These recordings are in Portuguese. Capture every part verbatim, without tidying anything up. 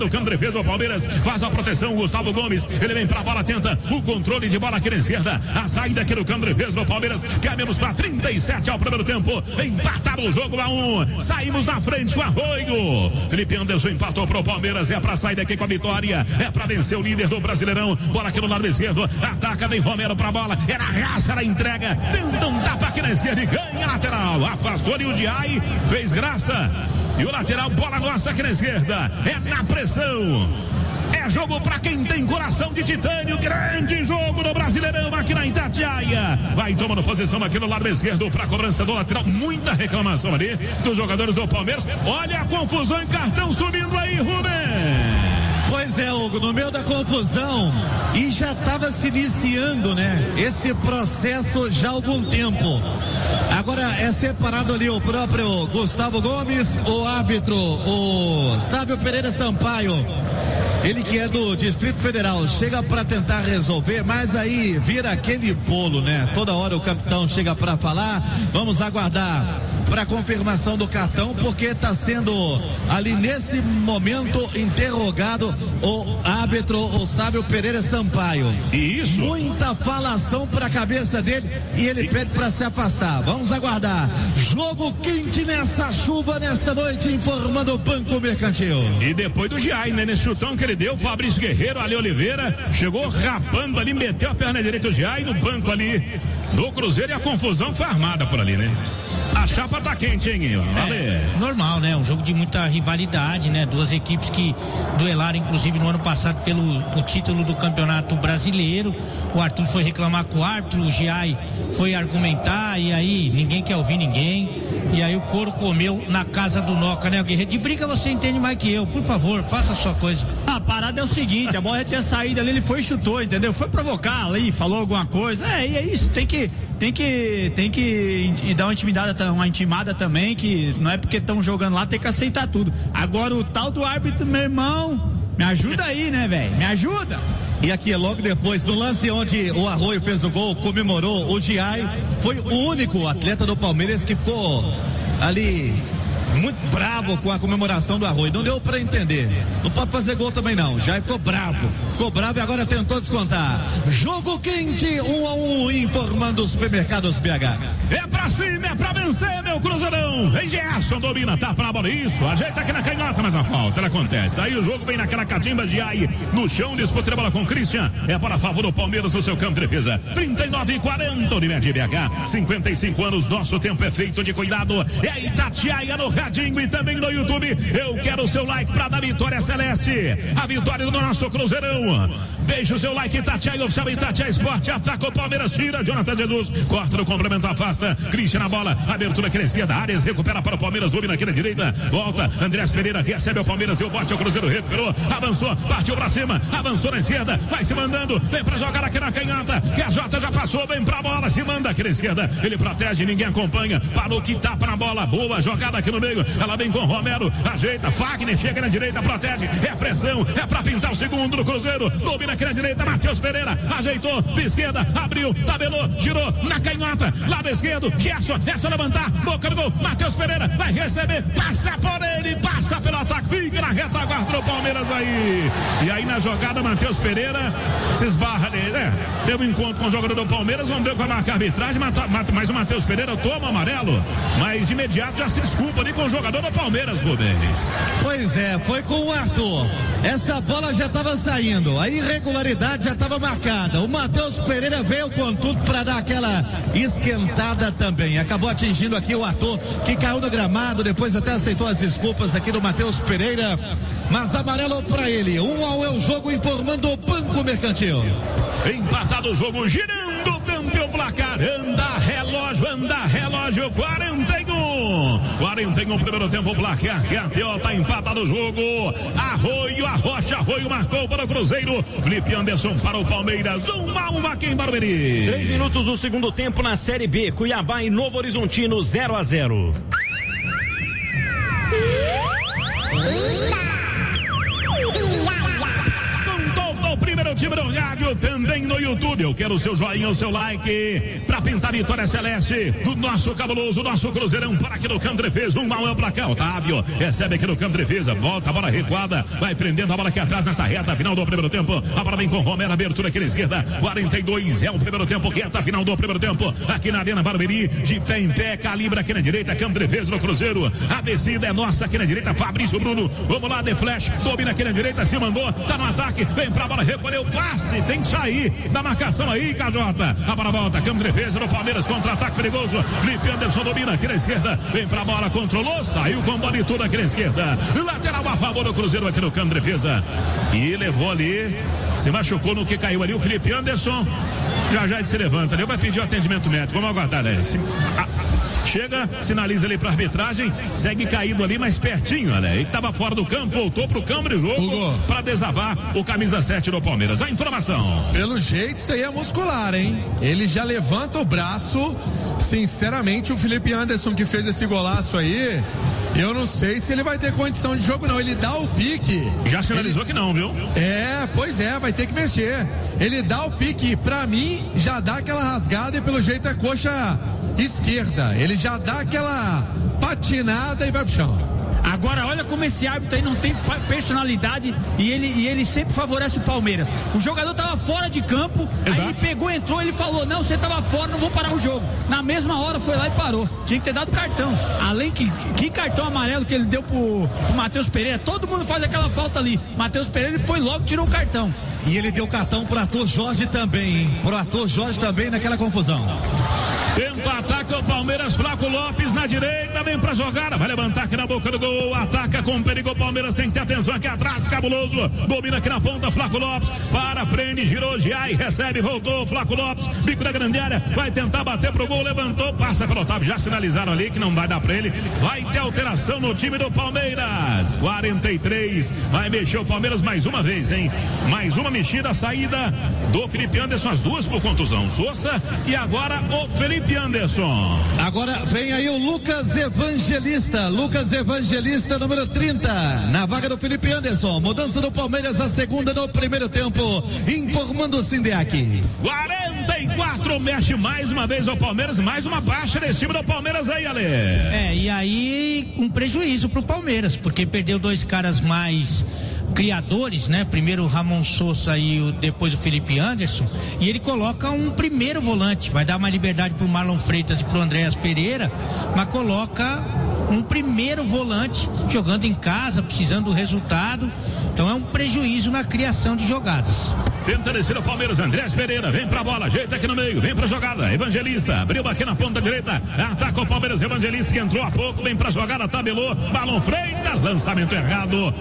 O campo de defesa do Palmeiras faz a proteção, Gustavo Gomes, ele vem pra bola, tenta o controle de bola aqui na esquerda, a saída aqui do campo de defesa do Palmeiras, caminhamos pra trinta e sete ao primeiro tempo, empataram o jogo a um, saímos na frente com Arroio, Felipe Anderson empatou pro Palmeiras, é pra sair daqui com a vitória, é pra vencer o líder do Brasileirão, bola aqui no lado esquerdo, ataca, vem Romero pra bola, era raça na entrega, tenta um tapa aqui na esquerda e ganha a lateral, afastou ali o Diai, fez graça. E o lateral, bola nossa aqui na esquerda. É na pressão. É jogo pra quem tem coração de titânio. Grande jogo no Brasileirão aqui na Itatiaia. Vai tomando posição aqui no lado esquerdo pra cobrança do lateral. Muita reclamação ali dos jogadores do Palmeiras. Olha a confusão em cartão subindo aí, Rubem. Pois é, Hugo, no meio da confusão, e já estava se iniciando, né? Esse processo já há algum tempo. Agora é separado ali o próprio Gustavo Gomes, o árbitro, o Sávio Pereira Sampaio. Ele que é do Distrito Federal, chega para tentar resolver, mas aí vira aquele bolo, né? Toda hora o capitão chega para falar, vamos aguardar para confirmação do cartão, porque está sendo ali nesse momento interrogado o árbitro, o Sávio Pereira Sampaio. E isso? Muita falação para a cabeça dele e ele pede para se afastar. Vamos aguardar. Jogo quente nessa chuva nesta noite, informando o Banco Mercantil. E depois do Giai, né? Nesse chutão que ele deu, Fabrício Guerreiro, Ali Oliveira, chegou rapando ali, meteu a perna direita do Giai no banco ali do Cruzeiro e a confusão foi armada por ali, né? A chapa tá quente, hein? É, normal, né? Um jogo de muita rivalidade, né? Duas equipes que duelaram, inclusive, no ano passado pelo o título do Campeonato Brasileiro. O Arthur foi reclamar com o árbitro, o Giai foi argumentar e aí ninguém quer ouvir ninguém. E aí o couro comeu na casa do Noca, né? O Guerreiro, de briga você entende mais que eu. Por favor, faça a sua coisa. A parada é o seguinte, a bola já tinha saído ali, ele foi e chutou, entendeu? Foi provocar ali, falou alguma coisa. É, e é isso, tem que tem que tem que e dar uma intimidada, uma intimada também, que não é porque estão jogando lá, tem que aceitar tudo. Agora o tal do árbitro, meu irmão, me ajuda aí, né, velho? Me ajuda. E aqui logo depois, no lance onde o Arroio fez o gol, comemorou, o Giai foi o único atleta do Palmeiras que ficou ali muito bravo com a comemoração do Arroio, não deu pra entender, não pode fazer gol também não, já ficou bravo, ficou bravo e agora tentou descontar. Jogo quente, um a um, informando os supermercados B H. É pra cima, é pra vencer, meu Cruzeirão. Vem Gerson, domina, tá pra bola, isso, ajeita aqui na canhota, mas a falta, ela acontece, aí o jogo vem naquela catimba de ai, no chão, disputa a bola com o Christian, é para favor do Palmeiras no seu campo de defesa, trinta e nove e quarenta, Unimed B H, cinquenta e cinco anos, nosso tempo é feito de cuidado, é Itatiaia no Radinho e também no YouTube. Eu quero o seu like para dar vitória celeste, a vitória do nosso Cruzeirão. Deixa o seu like, Itatiaia oficial, Itatiaia Esporte, ataca o Palmeiras, tira Jonathan Jesus, corta no complemento, afasta Christian na bola, abertura aqui na esquerda, Arias recupera para o Palmeiras, domina aqui na direita, volta, Andrés Pereira recebe o Palmeiras, deu bote ao Cruzeiro, recuperou, avançou, partiu pra cima, avançou na esquerda, vai se mandando, vem pra jogar aqui na canhota, que a Jota já passou, vem pra bola, se manda aqui na esquerda, ele protege, ninguém acompanha, parou que tapa na bola, boa jogada aqui no meio, ela vem com Romero, ajeita, Fagner chega na direita, protege, é pressão, é pra pintar o segundo do Cruzeiro, domina aqui na direita, Matheus Pereira, ajeitou, de esquerda, abriu, tabelou, girou, na canhota, lado esquerdo, Gerson, é só levantar, boca do gol, Matheus Pereira, vai receber, passa por ele, passa pelo ataque, fica na retaguarda do Palmeiras aí, e aí na jogada, Matheus Pereira, se esbarra nele, né? Teve um encontro com o jogador do Palmeiras, vamos ver com a marca arbitragem, mas o Matheus Pereira toma amarelo, mas de imediato já se desculpa ali com o jogador do Palmeiras, Rubens. Pois é, foi com o Arthur. Essa bola já estava saindo, a irregularidade já estava marcada. O Matheus Pereira veio com tudo para dar aquela esquentada também. Acabou atingindo aqui o Arthur, que caiu no gramado, depois até aceitou as desculpas aqui do Matheus Pereira. Mas amarelo para ele. Um ao é o jogo, informando o Banco Mercantil. Empatado o jogo, girando o tempo e o placar. Anda relógio, anda relógio, quarenta e um. quarenta e um primeiro tempo, placar. G T O tá empatado o jogo. Arroio, Arrocha, Arroio marcou para o Cruzeiro. Felipe Anderson para o Palmeiras. Um a um aqui em Barueri. Três minutos do segundo tempo na Série B. Cuiabá e Novo Horizontino zero a zero. Com todo o primeiro time do Galo. rádio, também no YouTube. Eu quero o seu joinha, o seu like, pra pintar a vitória celeste do nosso cabuloso, nosso Cruzeirão, para aqui no campo de defesa. Um mal é o placar, Otávio, recebe aqui no campo de defesa, volta a bola recuada, vai prendendo a bola aqui atrás nessa reta final do primeiro tempo. A bola vem com Romero, abertura aqui na esquerda, quarenta e dois é o primeiro tempo, reta final do primeiro tempo, aqui na Arena Barueri, de pé em pé, calibra aqui na direita, campo de defesa no Cruzeiro. A descida é nossa aqui na direita, Fabrício Bruno, vamos lá, de flash, domina aqui na direita, se mandou, tá no ataque, vem pra bola, recolheu o passe, tem que sair da marcação aí, K J. A bola volta, campo de defesa no Palmeiras, contra-ataque perigoso, Felipe Anderson domina aqui na esquerda, vem pra bola, controlou, saiu com bola e tudo aqui na esquerda, lateral a favor do Cruzeiro aqui no campo de defesa, e levou ali, se machucou no que caiu ali, o Felipe Anderson, já já ele se levanta ali, vai pedir o atendimento médico, vamos aguardar, né? Chega, sinaliza ali pra arbitragem, segue caído ali mais pertinho, né? Ele tava fora do campo, voltou pro campo de jogo para desavar o camisa sete do Palmeiras. A informação. Pelo jeito, isso aí é muscular, hein? Ele já levanta o braço. Sinceramente, o Felipe Anderson que fez esse golaço aí, eu não sei se ele vai ter condição de jogo, não. Ele dá o pique. Já sinalizou ele... que não, viu? É, pois é, vai ter que mexer. Ele dá o pique, pra mim, já dá aquela rasgada e pelo jeito é coxa esquerda. Ele já dá aquela patinada e vai pro chão. Agora olha como esse árbitro aí não tem personalidade e ele, e ele sempre favorece o Palmeiras. O jogador tava fora de campo, Exato. Aí ele pegou, entrou, ele falou, não, você tava fora, não vou parar o jogo. Na mesma hora foi lá e parou. Tinha que ter dado cartão. Além que, que cartão amarelo que ele deu pro, pro Matheus Pereira, todo mundo faz aquela falta ali. Matheus Pereira, ele foi logo, tirou o cartão. E ele deu cartão pro Arthur Jorge também, hein? Pro Arthur Jorge também naquela confusão. Tenta ataca o Palmeiras, Flaco Lopes na direita, vem pra jogada, vai levantar aqui na boca do gol, ataca com perigo o Palmeiras, tem que ter atenção aqui atrás, cabuloso, domina aqui na ponta, Flaco Lopes, para, prende, girou, Giai, recebe, voltou, Flaco Lopes, bico da grande área, vai tentar bater pro gol, levantou, passa pelo Otávio, já sinalizaram ali que não vai dar pra ele, vai ter alteração no time do Palmeiras, quarenta e três, vai mexer o Palmeiras mais uma vez, hein, mais uma mexida, a saída do Felipe Anderson, as duas por contusão, Sousa e agora o Felipe Anderson. Agora vem aí o Lucas Evangelista, Lucas Evangelista número trinta, na vaga do Felipe Anderson, mudança do Palmeiras, a segunda no primeiro tempo, informando o Sindeac. quarenta e quatro, mexe mais uma vez o Palmeiras, mais uma baixa desse time do Palmeiras aí, Ale. É, e aí um prejuízo pro Palmeiras, porque perdeu dois caras mais criadores, né? Primeiro o Ramon Sousa e o, depois o Felipe Anderson, e ele coloca um primeiro volante, vai dar uma liberdade pro Marlon Freitas e pro Andréas Pereira, mas coloca um primeiro volante jogando em casa, precisando do resultado, então é um prejuízo na criação de jogadas. Tenta descer o Palmeiras, Andrés Pereira, vem pra bola, ajeita aqui no meio, vem pra jogada, Evangelista, abriu aqui na ponta direita, ataca o Palmeiras, Evangelista que entrou há pouco, vem pra jogada, tabelou, Marlon Freitas, lançamento errado.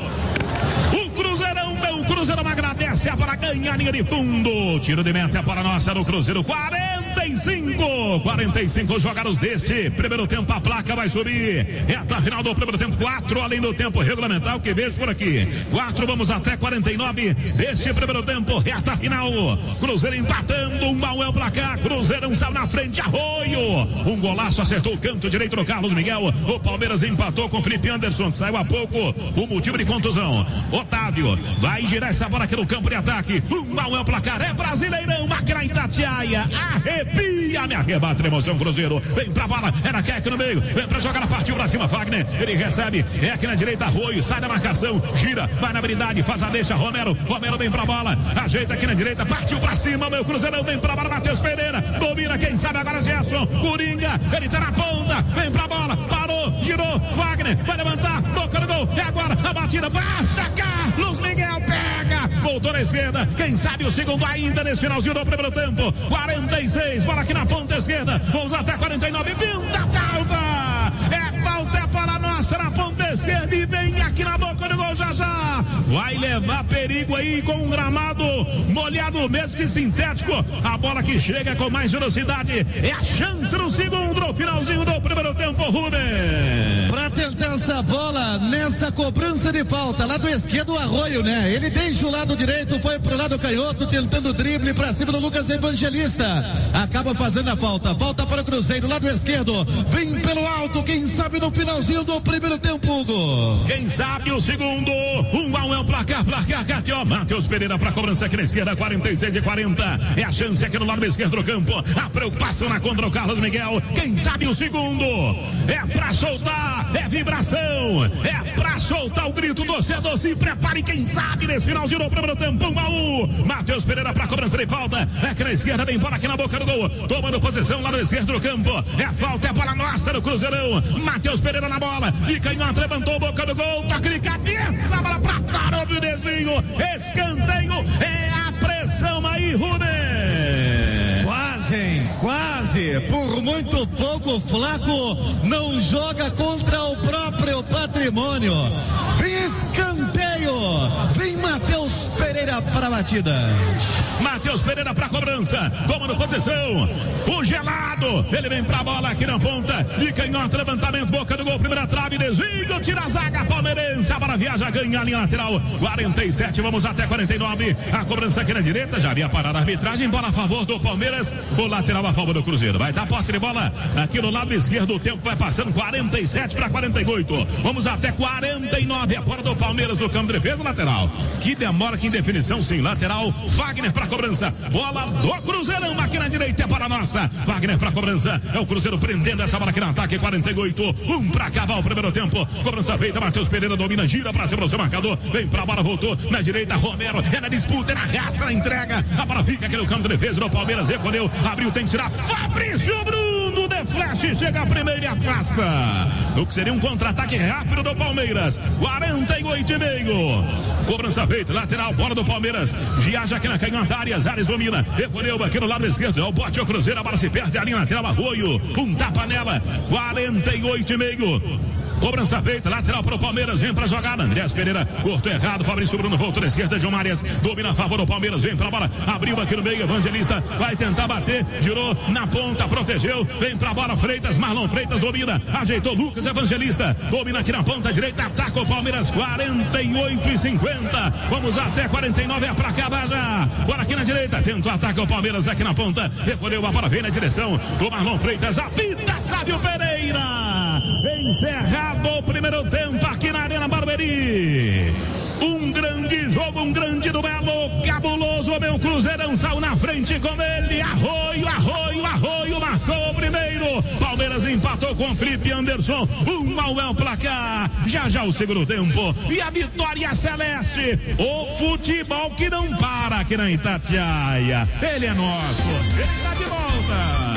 O Cruzeirão, meu Cruzeirão agradece a bola, ganha a linha de fundo, tiro de meta para nossa do Cruzeiro, quarenta e cinco, quarenta e cinco jogados desse primeiro tempo, a placa vai subir, reta final do primeiro tempo, quatro além do tempo regulamentar, o que vejo por aqui, quatro, vamos até quarenta e nove desse primeiro tempo, reta final, Cruzeiro empatando, um mal é o placar, Cruzeirão saiu na frente, Arroio, um golaço, acertou o canto direito do Carlos Miguel, o Palmeiras empatou com o Felipe Anderson, que saiu há pouco, o motivo de contusão, Otávio, vai girar essa bola aqui no campo de ataque, um mal é o placar, é Brasileirão, máquina Itatiaia, arrepia, me arrebata a emoção, Cruzeiro, vem pra bola, era Keck no meio, vem pra jogar, partiu pra cima, Wagner, ele recebe, é aqui na direita, Arroio, sai da marcação, gira, vai na habilidade, faz a deixa, Romero, Romero vem pra bola, ajeita aqui na direita, partiu pra cima, meu Cruzeirão, vem pra bola, Matheus Pereira, domina, quem sabe agora Gerson, Coringa, ele tá na ponta, vem pra bola, parou, girou, Wagner, vai levantar, boca no gol, e agora a batida, basta, Carlos Miguel pega, voltou na esquerda, quem sabe o segundo ainda nesse finalzinho do primeiro tempo, quarenta e seis, bola aqui na ponta esquerda, vamos até quarenta e nove, pinta falta, é falta, é para nossa na ponta esquerda e vem aqui na boca do gol já já, vai levar perigo aí com um gramado molhado mesmo que sintético, a bola que chega com mais velocidade, é a chance no segundo, no finalzinho do primeiro tempo, Rubem. Pra tentar essa bola nessa cobrança de falta, lá do esquerdo o Arroio, né? Ele deixa o lado direito, foi pro lado canhoto, tentando drible pra cima do Lucas Evangelista, acaba fazendo a falta, falta para o Cruzeiro, lado esquerdo, vem pelo alto, quem sabe no finalzinho do primeiro tempo, jogo. Quem sabe o segundo? Um a um é o placar, placar, Catió. Matheus Pereira pra cobrança aqui na esquerda, quarenta e seis e quarenta. É a chance aqui no lado esquerdo do campo. A preocupação na contra o Carlos Miguel. Quem sabe o segundo? É pra soltar, é vibração. É pra soltar o grito do torcedor. Se prepare, quem sabe nesse final girou o primeiro tempo, um a um. Matheus Pereira pra cobrança de falta. É aqui na esquerda, vem bola aqui na boca do gol. Tomando posição lá no esquerdo do campo. É falta, é bola nossa do Cruzeirão. Matheus Pereira na bola. De canhota, levantou a boca do gol. Toque de cabeça, bola pra fora, o videzinho. Escanteio, é a pressão aí, Rubem. Quase, quase. Por muito pouco, o Flaco não joga contra o próprio patrimônio. Vem escanteio. Vem Matheus Pereira para a batida. Matheus Pereira pra cobrança, tomando posição, o gelado, ele vem pra bola aqui na ponta, de canhota, levantamento, boca do gol, primeira trave, desvio, tira a zaga palmeirense, a bola viaja, ganha a linha lateral, quarenta e sete, vamos até quarenta e nove, a cobrança aqui na direita, já havia parado a arbitragem, bola a favor do Palmeiras, o lateral a favor do Cruzeiro, vai dar posse de bola aqui no lado esquerdo, o tempo vai passando, quarenta e sete para quarenta e oito, vamos até quarenta e nove, a bola do Palmeiras no campo de defesa, lateral, que demora aqui em definição, sim, lateral, Wagner pra cobrança, bola do Cruzeirão aqui na direita é para a nossa, Wagner para cobrança, é o Cruzeiro prendendo essa bola aqui no ataque, quarenta e oito, um para acabar o primeiro tempo, cobrança feita, Matheus Pereira domina, gira para cima do seu marcador, vem para a bola, voltou na direita, Romero, é na disputa, é na raça, na entrega, a bola fica aqui no campo de defesa do Palmeiras, recolheu, abriu, tem que tirar, Fabrício Bruno de flash, chega a primeira e afasta, o que seria um contra-ataque rápido do Palmeiras, quarenta e oito e meio, cobrança feita, lateral, bola do Palmeiras, viaja aqui na canhota, Arias, Arias domina, recolheu aqui no lado esquerdo, é o bote, o Cruzeiro, a bola se perde ali na tela, Arroio, um tapa nela, quarenta e oito e meio. Cobrança feita, lateral para o Palmeiras, vem para a jogada, Andrés Pereira, cortou errado, Fabrício Bruno voltou na esquerda, João Marias, domina a favor do Palmeiras, vem para a bola, abriu aqui no meio, Evangelista, vai tentar bater, girou na ponta, protegeu, vem para a bola, Freitas, Marlon Freitas domina, ajeitou Lucas Evangelista, domina aqui na ponta direita, ataca o Palmeiras, quarenta e oito e cinquenta, vamos até quarenta e nove, é para acabar já, bora aqui na direita, tenta o ataque o Palmeiras aqui na ponta, recolheu a bola, vem na direção do Marlon Freitas, apita Sávio Pereira, encerrado o primeiro tempo aqui na Arena Barueri. Um grande jogo, um grande duelo, cabuloso, meu Cruzeirão saiu na frente com ele, Arroio, Arroio, Arroio, marcou o primeiro, Palmeiras empatou com Felipe Anderson, um ao é o placar, já já o segundo tempo, e a vitória celeste, o futebol que não para aqui na Itatiaia, ele é nosso, ele está de volta.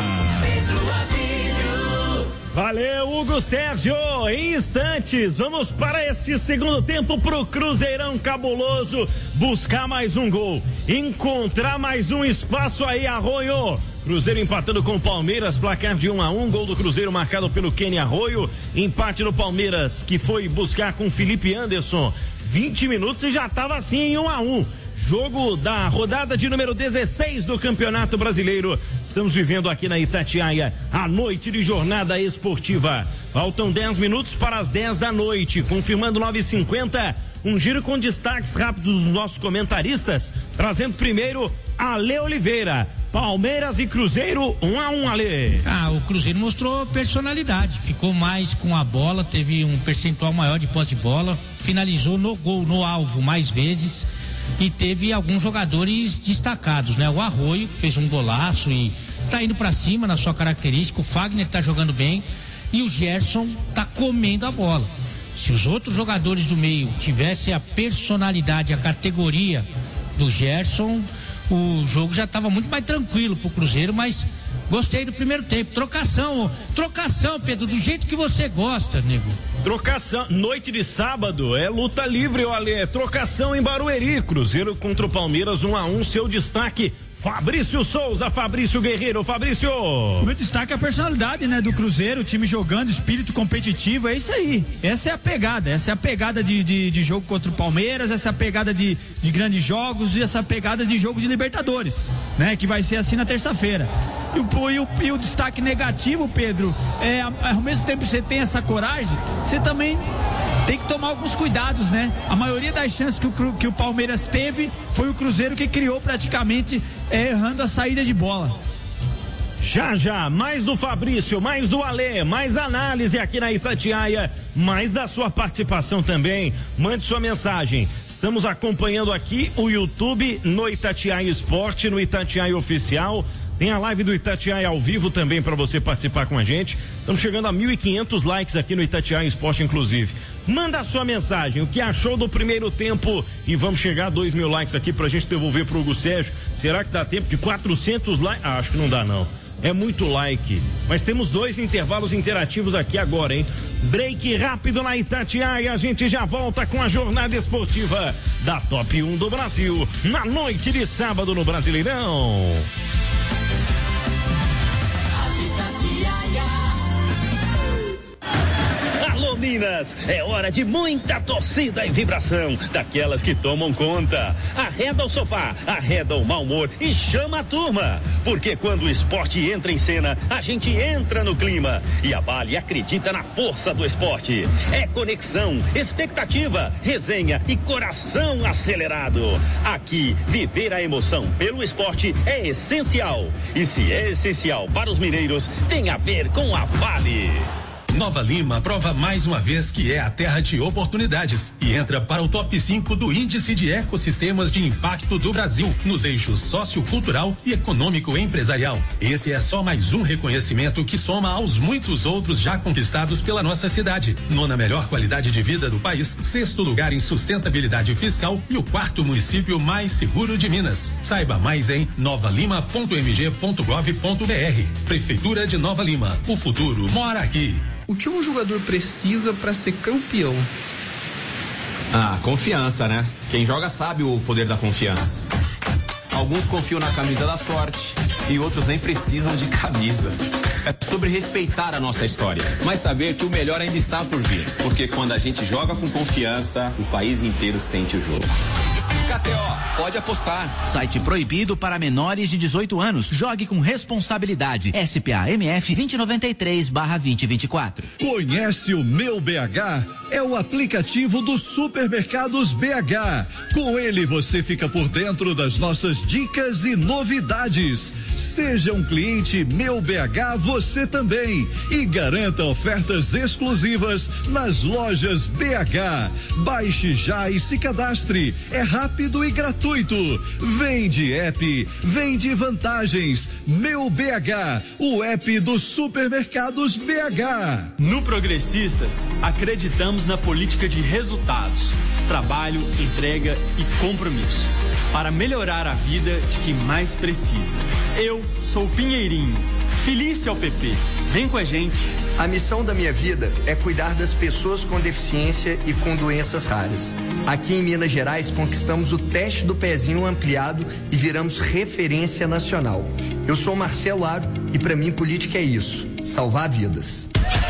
Valeu, Hugo Sérgio. Em instantes, vamos para este segundo tempo pro Cruzeirão cabuloso buscar mais um gol, encontrar mais um espaço aí, Arroio. Cruzeiro empatando com o Palmeiras, placar de um a um, gol do Cruzeiro marcado pelo Kenny Arroio, empate do Palmeiras que foi buscar com Felipe Anderson, vinte minutos e já estava assim em um a um. Jogo da rodada de número dezesseis do Campeonato Brasileiro. Estamos vivendo aqui na Itatiaia a noite de jornada esportiva. Faltam dez minutos para as dez da noite. Confirmando nove e cinquenta. Um giro com destaques rápidos dos nossos comentaristas. Trazendo primeiro Ale Oliveira. Palmeiras e Cruzeiro, um a um, Ale. Ah, o Cruzeiro mostrou personalidade. Ficou mais com a bola, teve um percentual maior de posse de bola. Finalizou no gol, no alvo mais vezes. E teve alguns jogadores destacados, né? O Arroio fez um golaço e tá indo pra cima na sua característica, o Fagner tá jogando bem e o Gerson tá comendo a bola. Se os outros jogadores do meio tivessem a personalidade, a categoria do Gerson, o jogo já tava muito mais tranquilo pro Cruzeiro, mas gostei do primeiro tempo, trocação, trocação, Pedro, do jeito que você gosta, nego. Trocação, noite de sábado, é luta livre, olha, trocação em Barueri, Cruzeiro contra o Palmeiras, um a um, seu destaque, Fabrício Souza, Fabrício Guerreiro, Fabrício. Meu destaque é a personalidade, né, do Cruzeiro, o time jogando, espírito competitivo, é isso aí, essa é a pegada, essa é a pegada de, de, de jogo contra o Palmeiras, essa é a pegada de, de grandes jogos e essa é a pegada de jogo de Libertadores, né, que vai ser assim na terça-feira. E o, e, o, e o destaque negativo, Pedro, é ao mesmo tempo que você tem essa coragem, você também tem que tomar alguns cuidados, né? A maioria das chances que o, que o Palmeiras teve foi o Cruzeiro que criou praticamente é, errando a saída de bola. Já, já, mais do Fabrício, mais do Alê, mais análise aqui na Itatiaia, mais da sua participação também. Mande sua mensagem. Estamos acompanhando aqui o YouTube no Itatiaia Esporte, no Itatiaia Oficial. Tem a live do Itatiaia ao vivo também para você participar com a gente. Estamos chegando a mil e quinhentos likes aqui no Itatiaia Esporte, inclusive. Manda a sua mensagem, o que achou do primeiro tempo, e vamos chegar a dois mil likes aqui pra gente devolver pro Hugo Sérgio. Será que dá tempo de quatrocentos likes? Ah, acho que não dá não. É muito like. Mas temos dois intervalos interativos aqui agora, hein? Break rápido na Itatiaia. A gente já volta com a jornada esportiva da Top um do Brasil na noite de sábado no Brasileirão. Alô Minas, é hora de muita torcida e vibração, daquelas que tomam conta. Arreda o sofá, arreda o mau humor e chama a turma, porque quando o esporte entra em cena, a gente entra no clima, e a Vale acredita na força do esporte. É conexão, expectativa, resenha e coração acelerado. Aqui, viver a emoção pelo esporte é essencial, e se é essencial para os mineiros, tem a ver com a Vale. Nova Lima prova mais uma vez que é a terra de oportunidades e entra para o top cinco do Índice de Ecossistemas de Impacto do Brasil, nos eixos sociocultural e econômico empresarial. Esse é só mais um reconhecimento que soma aos muitos outros já conquistados pela nossa cidade. Nona melhor qualidade de vida do país, sexto lugar em sustentabilidade fiscal e o quarto município mais seguro de Minas. Saiba mais em nova lima ponto m g ponto gov ponto b r. Prefeitura de Nova Lima. O futuro mora aqui. O que um jogador precisa para ser campeão? Ah, confiança, né? Quem joga sabe o poder da confiança. Alguns confiam na camisa da sorte e outros nem precisam de camisa. É sobre respeitar a nossa história, mas saber que o melhor ainda está por vir. Porque quando a gente joga com confiança, o país inteiro sente o jogo. K T O, pode apostar. Site proibido para menores de dezoito anos. Jogue com responsabilidade. S P A M F vinte e noventa e três barra vinte e vinte e quatro. Conhece o Meu B H? É o aplicativo dos supermercados B H. Com ele você fica por dentro das nossas dicas e novidades. Seja um cliente Meu B H você também e garanta ofertas exclusivas nas lojas B H. Baixe já e se cadastre. É rápido e gratuito. Vende app, vende vantagens. Meu B H, o app dos supermercados B H. No Progressistas, acreditamos na política de resultados, trabalho, entrega e compromisso, para melhorar a vida de quem mais precisa. Eu sou o Pinheirinho, Felício ao P P. Vem com a gente. A missão da minha vida é cuidar das pessoas com deficiência e com doenças raras. Aqui em Minas Gerais conquistamos o teste do pezinho ampliado e viramos referência nacional. Eu sou Marcelo Aro e para mim política é isso, salvar vidas.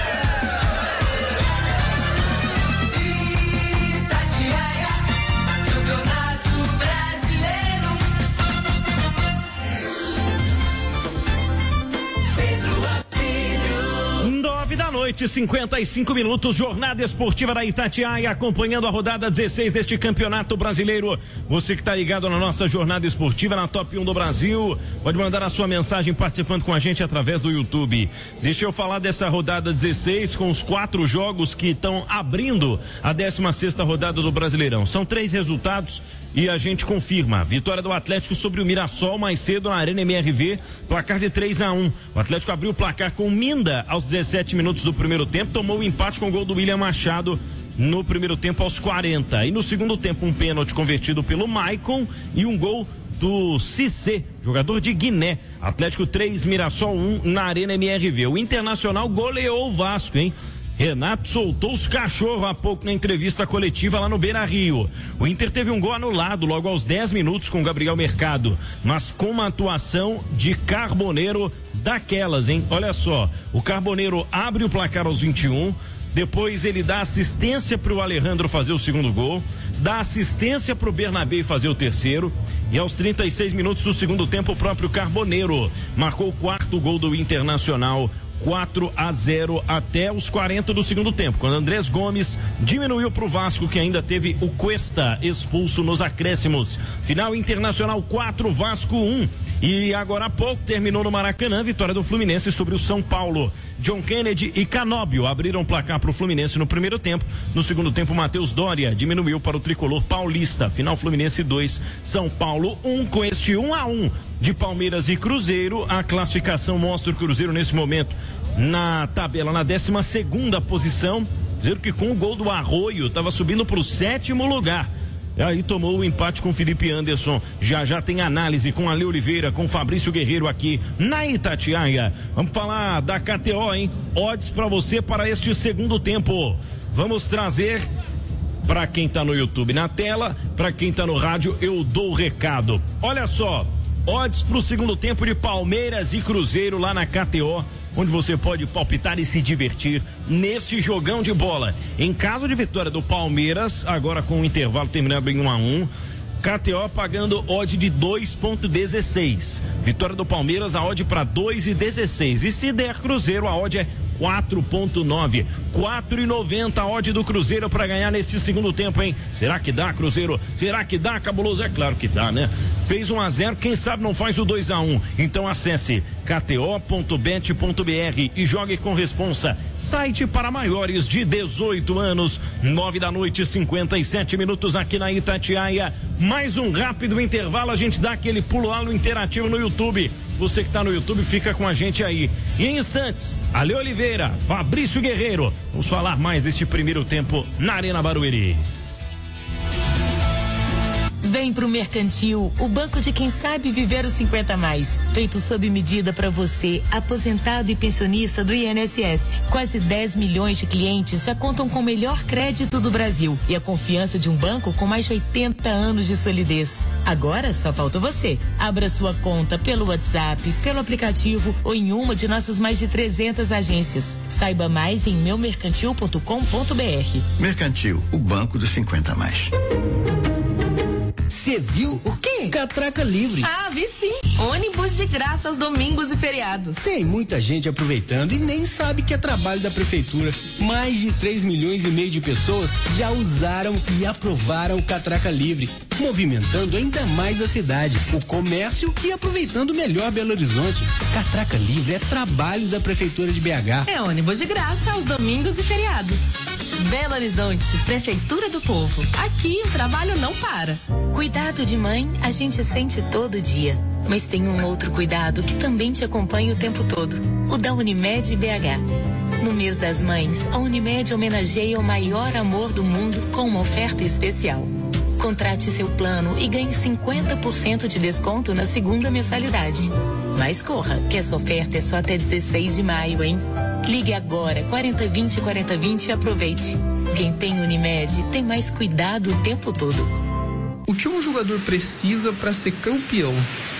Noite, cinquenta e cinco minutos, jornada esportiva da Itatiaia, acompanhando a rodada dezesseis deste Campeonato Brasileiro. Você que está ligado na nossa jornada esportiva na Top um do Brasil, pode mandar a sua mensagem participando com a gente através do YouTube. Deixa eu falar dessa rodada dezesseis com os quatro jogos que estão abrindo a décima sexta rodada do Brasileirão. São três resultados e a gente confirma. Vitória do Atlético sobre o Mirassol mais cedo na Arena M R V, placar de três a um. O Atlético abriu o placar com Minda aos dezessete minutos do primeiro tempo, tomou o empate com o gol do William Machado no primeiro tempo aos quarenta. E no segundo tempo um pênalti convertido pelo Maicon e um gol do Cissé, jogador de Guiné. Atlético três, Mirassol um na Arena M R V. O Internacional goleou o Vasco, hein? Renato soltou os cachorros há pouco na entrevista coletiva lá no Beira-Rio. O Inter teve um gol anulado logo aos dez minutos com o Gabriel Mercado, mas com uma atuação de Carboneiro daquelas, hein? Olha só, o Carboneiro abre o placar aos vinte e um, depois ele dá assistência para o Alejandro fazer o segundo gol, dá assistência para o Bernabé fazer o terceiro, e aos trinta e seis minutos do segundo tempo o próprio Carboneiro marcou o quarto gol do Internacional. quatro a zero até os quarenta do segundo tempo, quando Andrés Gomes diminuiu para o Vasco, que ainda teve o Cuesta expulso nos acréscimos. Final Internacional quatro, Vasco um. E agora há pouco terminou no Maracanã, vitória do Fluminense sobre o São Paulo. John Kennedy e Canóbio abriram o placar para o Fluminense no primeiro tempo. No segundo tempo, Matheus Doria diminuiu para o tricolor paulista. Final Fluminense dois, São Paulo um. Com este um a um de Palmeiras e Cruzeiro, a classificação mostra o Cruzeiro nesse momento na tabela na décima segunda posição. Cruzeiro que com o gol do Arroio estava subindo para o sétimo lugar. E aí tomou o empate com Felipe Anderson. Já já tem análise com Ale Oliveira, com Fabrício Guerreiro aqui na Itatiaia. Vamos falar da K T O, hein? Odds para você para este segundo tempo. Vamos trazer para quem tá no YouTube na tela, para quem tá no rádio eu dou o recado. Olha só, odds pro segundo tempo de Palmeiras e Cruzeiro lá na K T O, onde você pode palpitar e se divertir nesse jogão de bola. Em caso de vitória do Palmeiras, agora com o intervalo terminando em um a um, K T O pagando odd de dois ponto dezesseis. Vitória do Palmeiras, a odd para dois e dezesseis. E se der Cruzeiro, a odd é quatro ponto nove. quatro e noventa a odd do Cruzeiro para ganhar neste segundo tempo, hein? Será que dá, Cruzeiro? Será que dá, Cabuloso? É claro que dá, né? Fez um a zero, quem sabe não faz o dois a um. Então acesse k t o ponto bet ponto b r e jogue com responsa. Site para maiores de dezoito anos. Nove da noite, cinquenta e sete minutos aqui na Itatiaia. Mais um rápido intervalo, a gente dá aquele pulo lá no interativo no YouTube. Você que está no YouTube, fica com a gente aí. E em instantes, Ale Oliveira, Fabrício Guerreiro. Vamos falar mais deste primeiro tempo na Arena Barueri. Vem pro Mercantil, o banco de quem sabe viver os cinquenta mais. Feito sob medida para você, aposentado e pensionista do I N S S. Quase dez milhões de clientes já contam com o melhor crédito do Brasil e a confiança de um banco com mais de oitenta anos de solidez. Agora só falta você. Abra sua conta pelo WhatsApp, pelo aplicativo ou em uma de nossas mais de trezentas agências. Saiba mais em meu mercantil ponto com ponto b r. Mercantil, o banco dos cinquenta mais. Você viu? O quê? Catraca Livre. Ah, vi sim. Ônibus de graça aos domingos e feriados. Tem muita gente aproveitando e nem sabe que é trabalho da prefeitura. Mais de três milhões e meio de pessoas já usaram e aprovaram o Catraca Livre, movimentando ainda mais a cidade, o comércio e aproveitando melhor Belo Horizonte. Catraca Livre é trabalho da prefeitura de B H. É ônibus de graça aos domingos e feriados. Belo Horizonte, Prefeitura do Povo. Aqui o trabalho não para. Cuidado de mãe a gente sente todo dia. Mas tem um outro cuidado que também te acompanha o tempo todo. O da Unimed B H. No mês das mães, a Unimed homenageia o maior amor do mundo com uma oferta especial. Contrate seu plano e ganhe cinquenta por cento de desconto na segunda mensalidade. Mas corra, que essa oferta é só até dezesseis de maio, hein? Ligue agora, quarenta, vinte, quarenta, vinte e aproveite. Quem tem Unimed tem mais cuidado o tempo todo. O que um jogador precisa para ser campeão?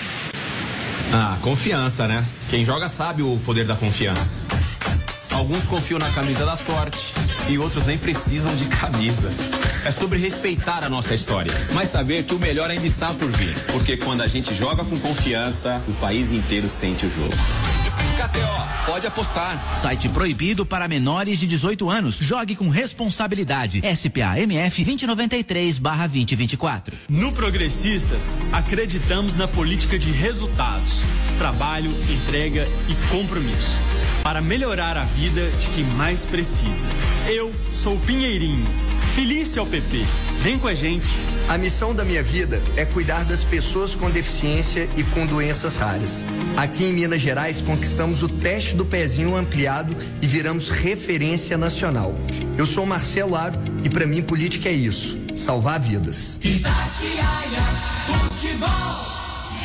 Ah, confiança, né? Quem joga sabe o poder da confiança. Alguns confiam na camisa da sorte e outros nem precisam de camisa. É sobre respeitar a nossa história, mas saber que o melhor ainda está por vir. Porque quando a gente joga com confiança, o país inteiro sente o jogo. K T O, pode apostar. Site proibido para menores de dezoito anos. Jogue com responsabilidade. S P A M F vinte noventa e três barra vinte vinte e quatro. No Progressistas, acreditamos na política de resultados, trabalho, entrega e compromisso, para melhorar a vida de quem mais precisa. Eu sou o Pinheirinho. Felício ao P P. Vem com a gente. A missão da minha vida é cuidar das pessoas com deficiência e com doenças raras. Aqui em Minas Gerais conquistamos o teste do pezinho ampliado e viramos referência nacional. Eu sou Marcelo Aro e para mim política é isso, salvar vidas. Itatiaia Futebol.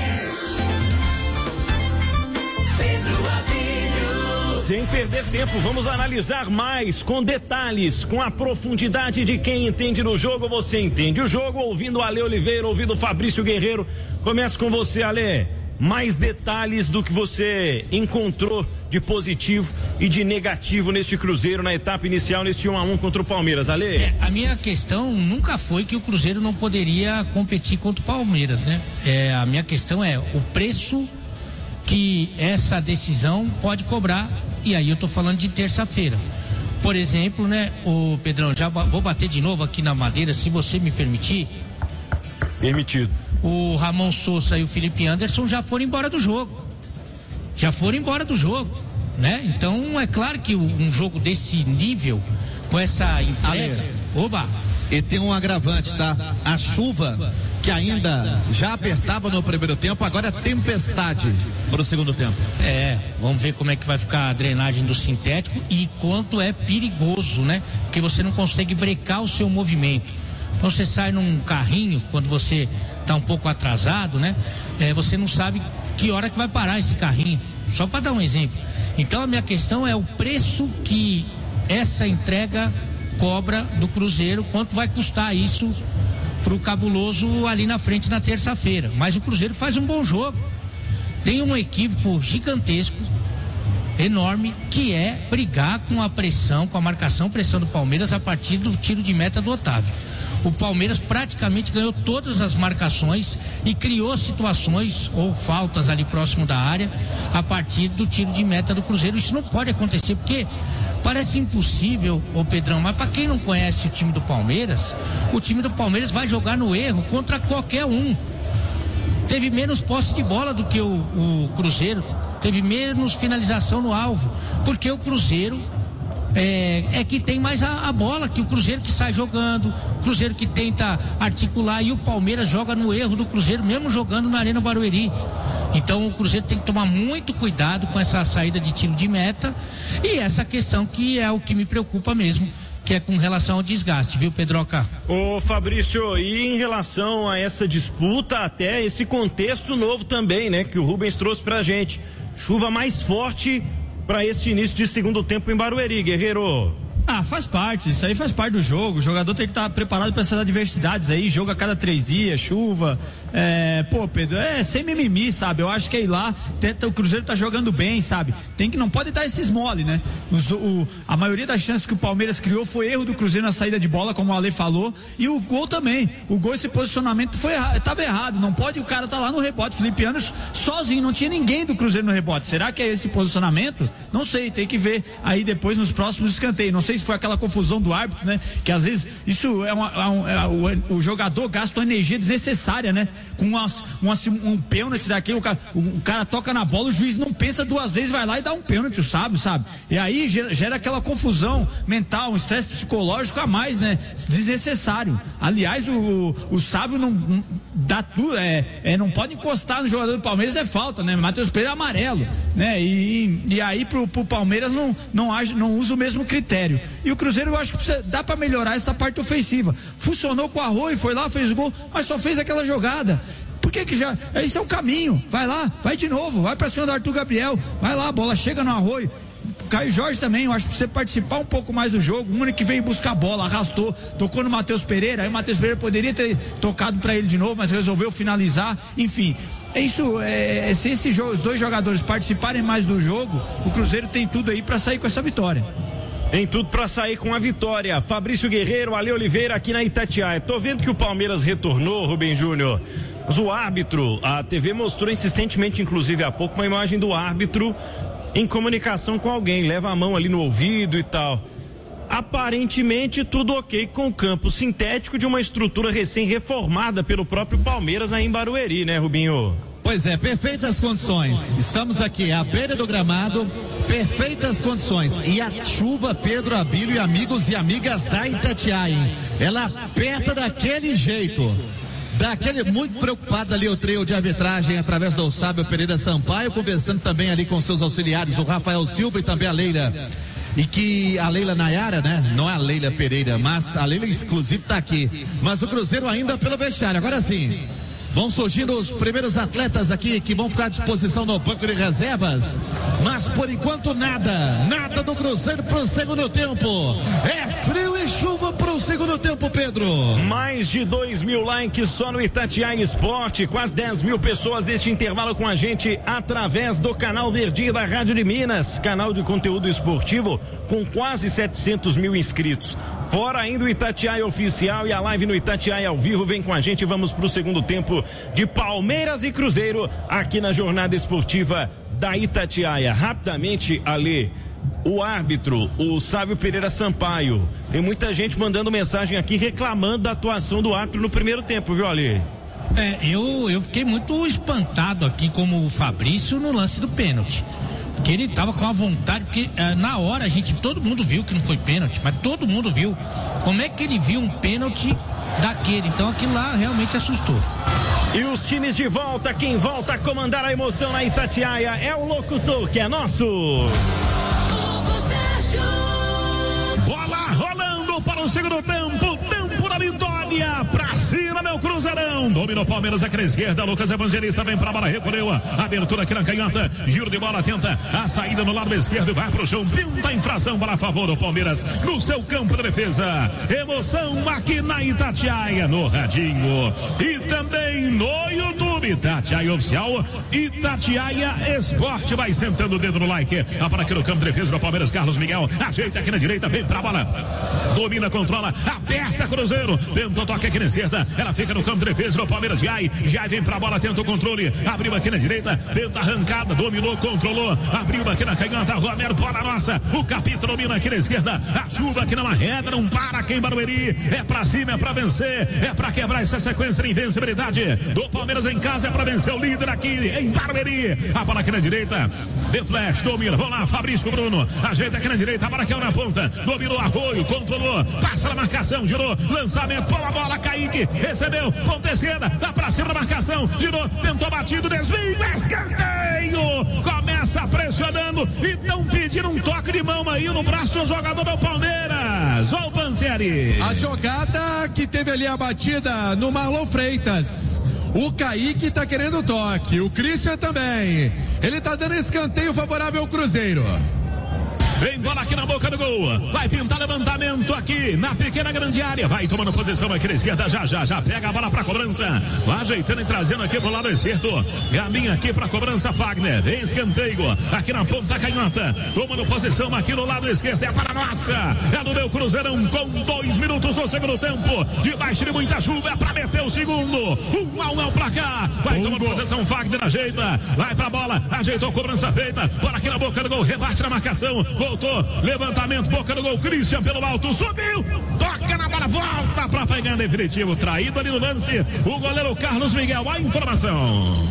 Sem perder tempo, vamos analisar mais com detalhes, com a profundidade de quem entende no jogo. Você entende o jogo ouvindo Ale Oliveira, ouvindo Fabrício Guerreiro. Começo com você, Ale. Mais detalhes do que você encontrou de positivo e de negativo neste Cruzeiro na etapa inicial, neste um a um contra o Palmeiras, Ale? É, a minha questão nunca foi que o Cruzeiro não poderia competir contra o Palmeiras, né? É, a minha questão é o preço que essa decisão pode cobrar, e aí eu tô falando de terça-feira. Por exemplo, né, o Pedrão, já vou bater de novo aqui na madeira, se você me permitir. Permitido. O Ramon Sousa e o Felipe Anderson já foram embora do jogo. Já foram embora do jogo, né? Então é claro que um jogo desse nível, com essa entrega. Oba! E tem um agravante, tá? A chuva, que ainda já apertava no primeiro tempo, agora é tempestade para o segundo tempo. É, vamos ver como é que vai ficar a drenagem do sintético e quanto é perigoso, né? Porque você não consegue brecar o seu movimento. Então você sai num carrinho, quando você tá um pouco atrasado, né? É, você não sabe que hora que vai parar esse carrinho. Só para dar um exemplo. Então a minha questão é o preço que essa entrega cobra do Cruzeiro, quanto vai custar isso pro Cabuloso ali na frente na terça-feira. Mas o Cruzeiro faz um bom jogo. Tem um equívoco gigantesco, enorme, que é brigar com a pressão, com a marcação, pressão do Palmeiras a partir do tiro de meta do Otávio. O Palmeiras praticamente ganhou todas as marcações e criou situações ou faltas ali próximo da área a partir do tiro de meta do Cruzeiro. Isso não pode acontecer, porque parece impossível, ô Pedrão, mas para quem não conhece o time do Palmeiras, o time do Palmeiras vai jogar no erro contra qualquer um. Teve menos posse de bola do que o, o Cruzeiro, teve menos finalização no alvo, porque o Cruzeiro É, é que tem mais a, a bola, que o Cruzeiro que sai jogando, o Cruzeiro que tenta articular, e o Palmeiras joga no erro do Cruzeiro, mesmo jogando na Arena Barueri. Então o Cruzeiro tem que tomar muito cuidado com essa saída de tiro de meta e essa questão que é o que me preocupa mesmo, que é com relação ao desgaste, viu, Pedroca? Ô Fabrício, e em relação a essa disputa, até esse contexto novo também, né, que o Rubens trouxe pra gente, chuva mais forte para este início de segundo tempo em Barueri, Guerreiro. Ah, faz parte, isso aí faz parte do jogo. O jogador tem que estar preparado para essas adversidades aí, jogo a cada três dias, chuva. É, pô, Pedro, é sem mimimi, sabe? Eu acho que é ir lá, tenta, o Cruzeiro tá jogando bem, sabe? Tem que, não pode dar esses mole, né? Os, o, a maioria das chances que o Palmeiras criou foi erro do Cruzeiro na saída de bola, como o Ale falou, e o gol também. O gol, esse posicionamento foi errado, tava errado. Não pode o cara tá lá no rebote. Felipe Anderson sozinho, não tinha ninguém do Cruzeiro no rebote. Será que é esse posicionamento? Não sei, tem que ver aí depois nos próximos escanteios. Não sei se foi aquela confusão do árbitro, né? Que às vezes isso é, uma, é, um, é o, o jogador gasta uma energia desnecessária, né? Com uma, uma, um pênalti daquele, o cara, o, o cara toca na bola, o juiz não pensa duas vezes, vai lá e dá um pênalti, sabe, sabe? E aí gera, gera aquela confusão mental, um estresse psicológico a mais, né? Desnecessário. Aliás, o, o Sávio não, não dá tudo, é, é, não pode encostar no jogador do Palmeiras, é falta, né? Matheus Pereira é amarelo, né? E, e aí pro, pro Palmeiras não, não, age, não usa o mesmo critério. E o Cruzeiro, eu acho que precisa, dá pra melhorar essa parte ofensiva. Funcionou com o Arroio, foi lá, fez gol, mas só fez aquela jogada. Por que que já, esse é o caminho, vai lá, vai de novo, vai pra cima do Arthur Gabriel, vai lá, a bola chega no Arroio. Caio Jorge também, eu acho que você participar um pouco mais do jogo, o único que veio buscar a bola, arrastou, tocou no Matheus Pereira, aí o Matheus Pereira poderia ter tocado pra ele de novo, mas resolveu finalizar, enfim. É isso, é, se esse jogo, os dois jogadores participarem mais do jogo, o Cruzeiro tem tudo aí pra sair com essa vitória. Tem tudo pra sair com a vitória. Fabrício Guerreiro, Ale Oliveira aqui na Itatiaia. Tô vendo que o Palmeiras retornou, Rubem Júnior. Mas o árbitro, a T V mostrou insistentemente, inclusive há pouco, uma imagem do árbitro em comunicação com alguém, leva a mão ali no ouvido e tal. Aparentemente tudo ok com o campo sintético de uma estrutura recém-reformada pelo próprio Palmeiras aí em Barueri, né, Rubinho? Pois é, perfeitas condições. Estamos aqui à beira do gramado, perfeitas condições. E a chuva, Pedro, Abílio e amigos e amigas da Itatiaia, hein? Ela aperta daquele jeito. Daquele, muito preocupado ali o trio de arbitragem através do Sábio Pereira Sampaio, conversando também ali com seus auxiliares, o Rafael Silva e também a Leila. E que a Leila Nayara, né? Não é a Leila Pereira, mas a Leila exclusiva tá aqui. Mas o Cruzeiro ainda pelo vestiário. Agora sim, vão surgindo os primeiros atletas aqui que vão ficar à disposição no banco de reservas. Mas por enquanto nada, nada do Cruzeiro pro segundo tempo. É frio e chuva pro o segundo tempo, Pedro. Mais de dois mil likes só no Itatiaia Esporte, quase dez mil pessoas deste intervalo com a gente através do canal Verdinho da Rádio de Minas, canal de conteúdo esportivo com quase setecentos mil inscritos. Fora ainda o Itatiaia Oficial e a live no Itatiaia ao vivo. Vem com a gente, vamos pro segundo tempo de Palmeiras e Cruzeiro aqui na jornada esportiva da Itatiaia. Rapidamente, Ale, o árbitro, o Sávio Pereira Sampaio, tem muita gente mandando mensagem aqui reclamando da atuação do árbitro no primeiro tempo, viu, Ale? É, eu, eu fiquei muito espantado aqui como o Fabrício no lance do pênalti. Que ele tava com a vontade, porque uh, na hora a gente, todo mundo viu que não foi pênalti, mas todo mundo viu. Como é que ele viu um pênalti daquele? Então aquilo lá realmente assustou. E os times de volta, quem volta a comandar a emoção na Itatiaia é o locutor, que é nosso. Bola rolando para o segundo tempo, tempo da vitória, pra cima, meu Cruzeirão. Dominou Palmeiras aqui na esquerda, Lucas Evangelista vem pra bola, recolheu a abertura aqui na canhota, giro de bola, tenta a saída no lado esquerdo, vai pro chão, pinta a infração para a favor do Palmeiras, no seu campo de defesa. Emoção aqui na Itatiaia, no radinho e também no YouTube, Itatiaia Oficial, Itatiaia Esporte. Vai sentando o dedo no like, a para aqui no campo de defesa do Palmeiras, Carlos Miguel, ajeita aqui na direita, vem pra bola, domina, controla, aperta Cruzeiro, tenta o toque aqui na esquerda, ela fica no campo de defesa do Palmeiras. Jai, Jai vem pra bola, tenta o controle, abriu aqui na direita, tenta a arrancada, dominou, controlou, abriu aqui na canhota, Romero, bola nossa, o Capita domina aqui na esquerda, a chuva aqui na marreta, não para aqui em Barueri, é pra cima, é pra vencer, é pra quebrar essa sequência de invencibilidade do Palmeiras em casa, é pra vencer o líder aqui em Barueri, a bola aqui na direita, de flash, domina, vamos lá, Fabrício Bruno, ajeita aqui na direita, a bola aqui na ponta, dominou, Arroio, controlou, passa na marcação, girou, lançamento, pô a bola, Kaique, recebeu, ponta esquerda, dá pra cima da marcação, girou, tentou batido, desvio, escanteio, começa pressionando e estão pedindo um toque de mão aí no braço do jogador do Palmeiras, ó o Panzeri. A jogada que teve ali a batida no Marlon Freitas, o Kaique tá querendo toque, o Christian também, ele tá dando escanteio favorável ao Cruzeiro. Vem bola aqui na boca do gol, vai pintar levantamento aqui na pequena grande área, vai tomando posição aqui na esquerda, já já já pega a bola pra cobrança, vai ajeitando e trazendo aqui pro lado esquerdo, caminha aqui pra cobrança, Fagner, vem escanteio aqui na ponta canhota, tomando posição aqui no lado esquerdo, é para nossa, é do meu Cruzeirão com dois minutos do segundo tempo, debaixo de muita chuva, é pra meter o segundo, um a um é o placar, vai tomando posição, Fagner ajeita, vai pra bola, ajeitou a cobrança feita, bola aqui na boca do gol, rebate na marcação, voltou, levantamento, boca do gol, Christian pelo alto, subiu, toca na bola, volta pra pegar definitivo, traído ali no lance, o goleiro Carlos Miguel, a informação.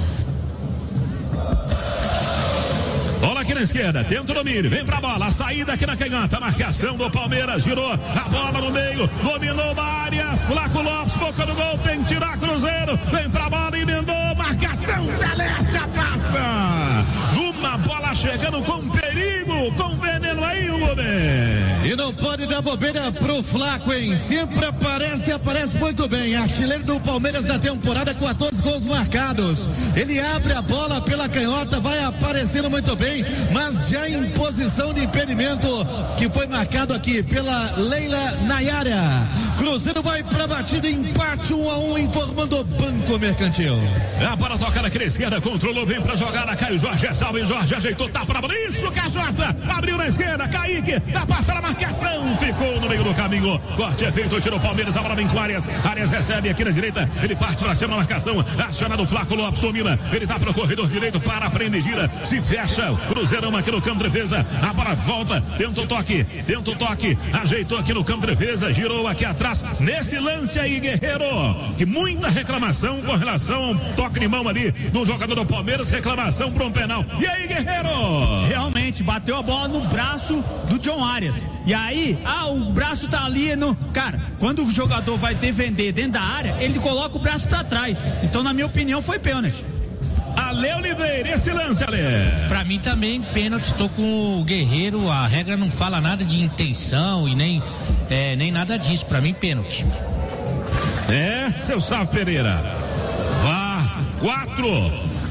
Bola aqui na esquerda, tenta o domínio, vem pra bola, a saída aqui na canhota, marcação do Palmeiras, girou, a bola no meio, dominou Marias, Flaco Lopes, boca do gol, tem que tirar Cruzeiro, vem pra bola, emendou, marcação, Celeste afasta, numa bola chegando com perigo, com veneno aí, o homem. E não pode dar bobeira pro Flaco, hein? Sempre aparece e aparece muito bem. Artilheiro do Palmeiras da temporada, quatorze gols marcados. Ele abre a bola pela canhota, vai aparecendo muito bem, mas já em posição de impedimento, que foi marcado aqui pela Leila Nayara. Cruzeiro vai pra batida, empate um a um, informando o Banco Mercantil. A bola toca na esquerda, controlou, vem pra jogar, Caio Jorge, salve Jorge, ajeitou, tá pra bola, isso, Cajota, abriu na esquerda, Kaique, dá passar a marcação, ficou no meio do caminho, corte é feito, tirou o Palmeiras, a bola vem com Arias, Arias recebe aqui na direita, ele parte pra cima na marcação, acionado Flaco Lopes, domina, ele tá pro corredor direito, para, prende, gira, se fecha, Cruzeirão aqui no campo de defesa, a bola volta, tenta o toque, tenta o toque, ajeitou aqui no campo de defesa, girou aqui atrás, nesse lance aí, Guerreiro, que muita reclamação com relação ao toque de mão ali do jogador do Palmeiras, reclamação por um penal, e aí, Guerreiro? Realmente, bateu a bola no braço do John Arias, e aí, ah, o braço tá ali no... Cara, quando o jogador vai defender dentro da área, ele coloca o braço pra trás, então na minha opinião foi pênalti. Ale Oliveira, esse lance, Ale. Pra mim também, pênalti, tô com o Guerreiro, a regra não fala nada de intenção e nem, é, nem nada disso, pra mim, pênalti. É, seu Sávio Pereira. Vá, quatro,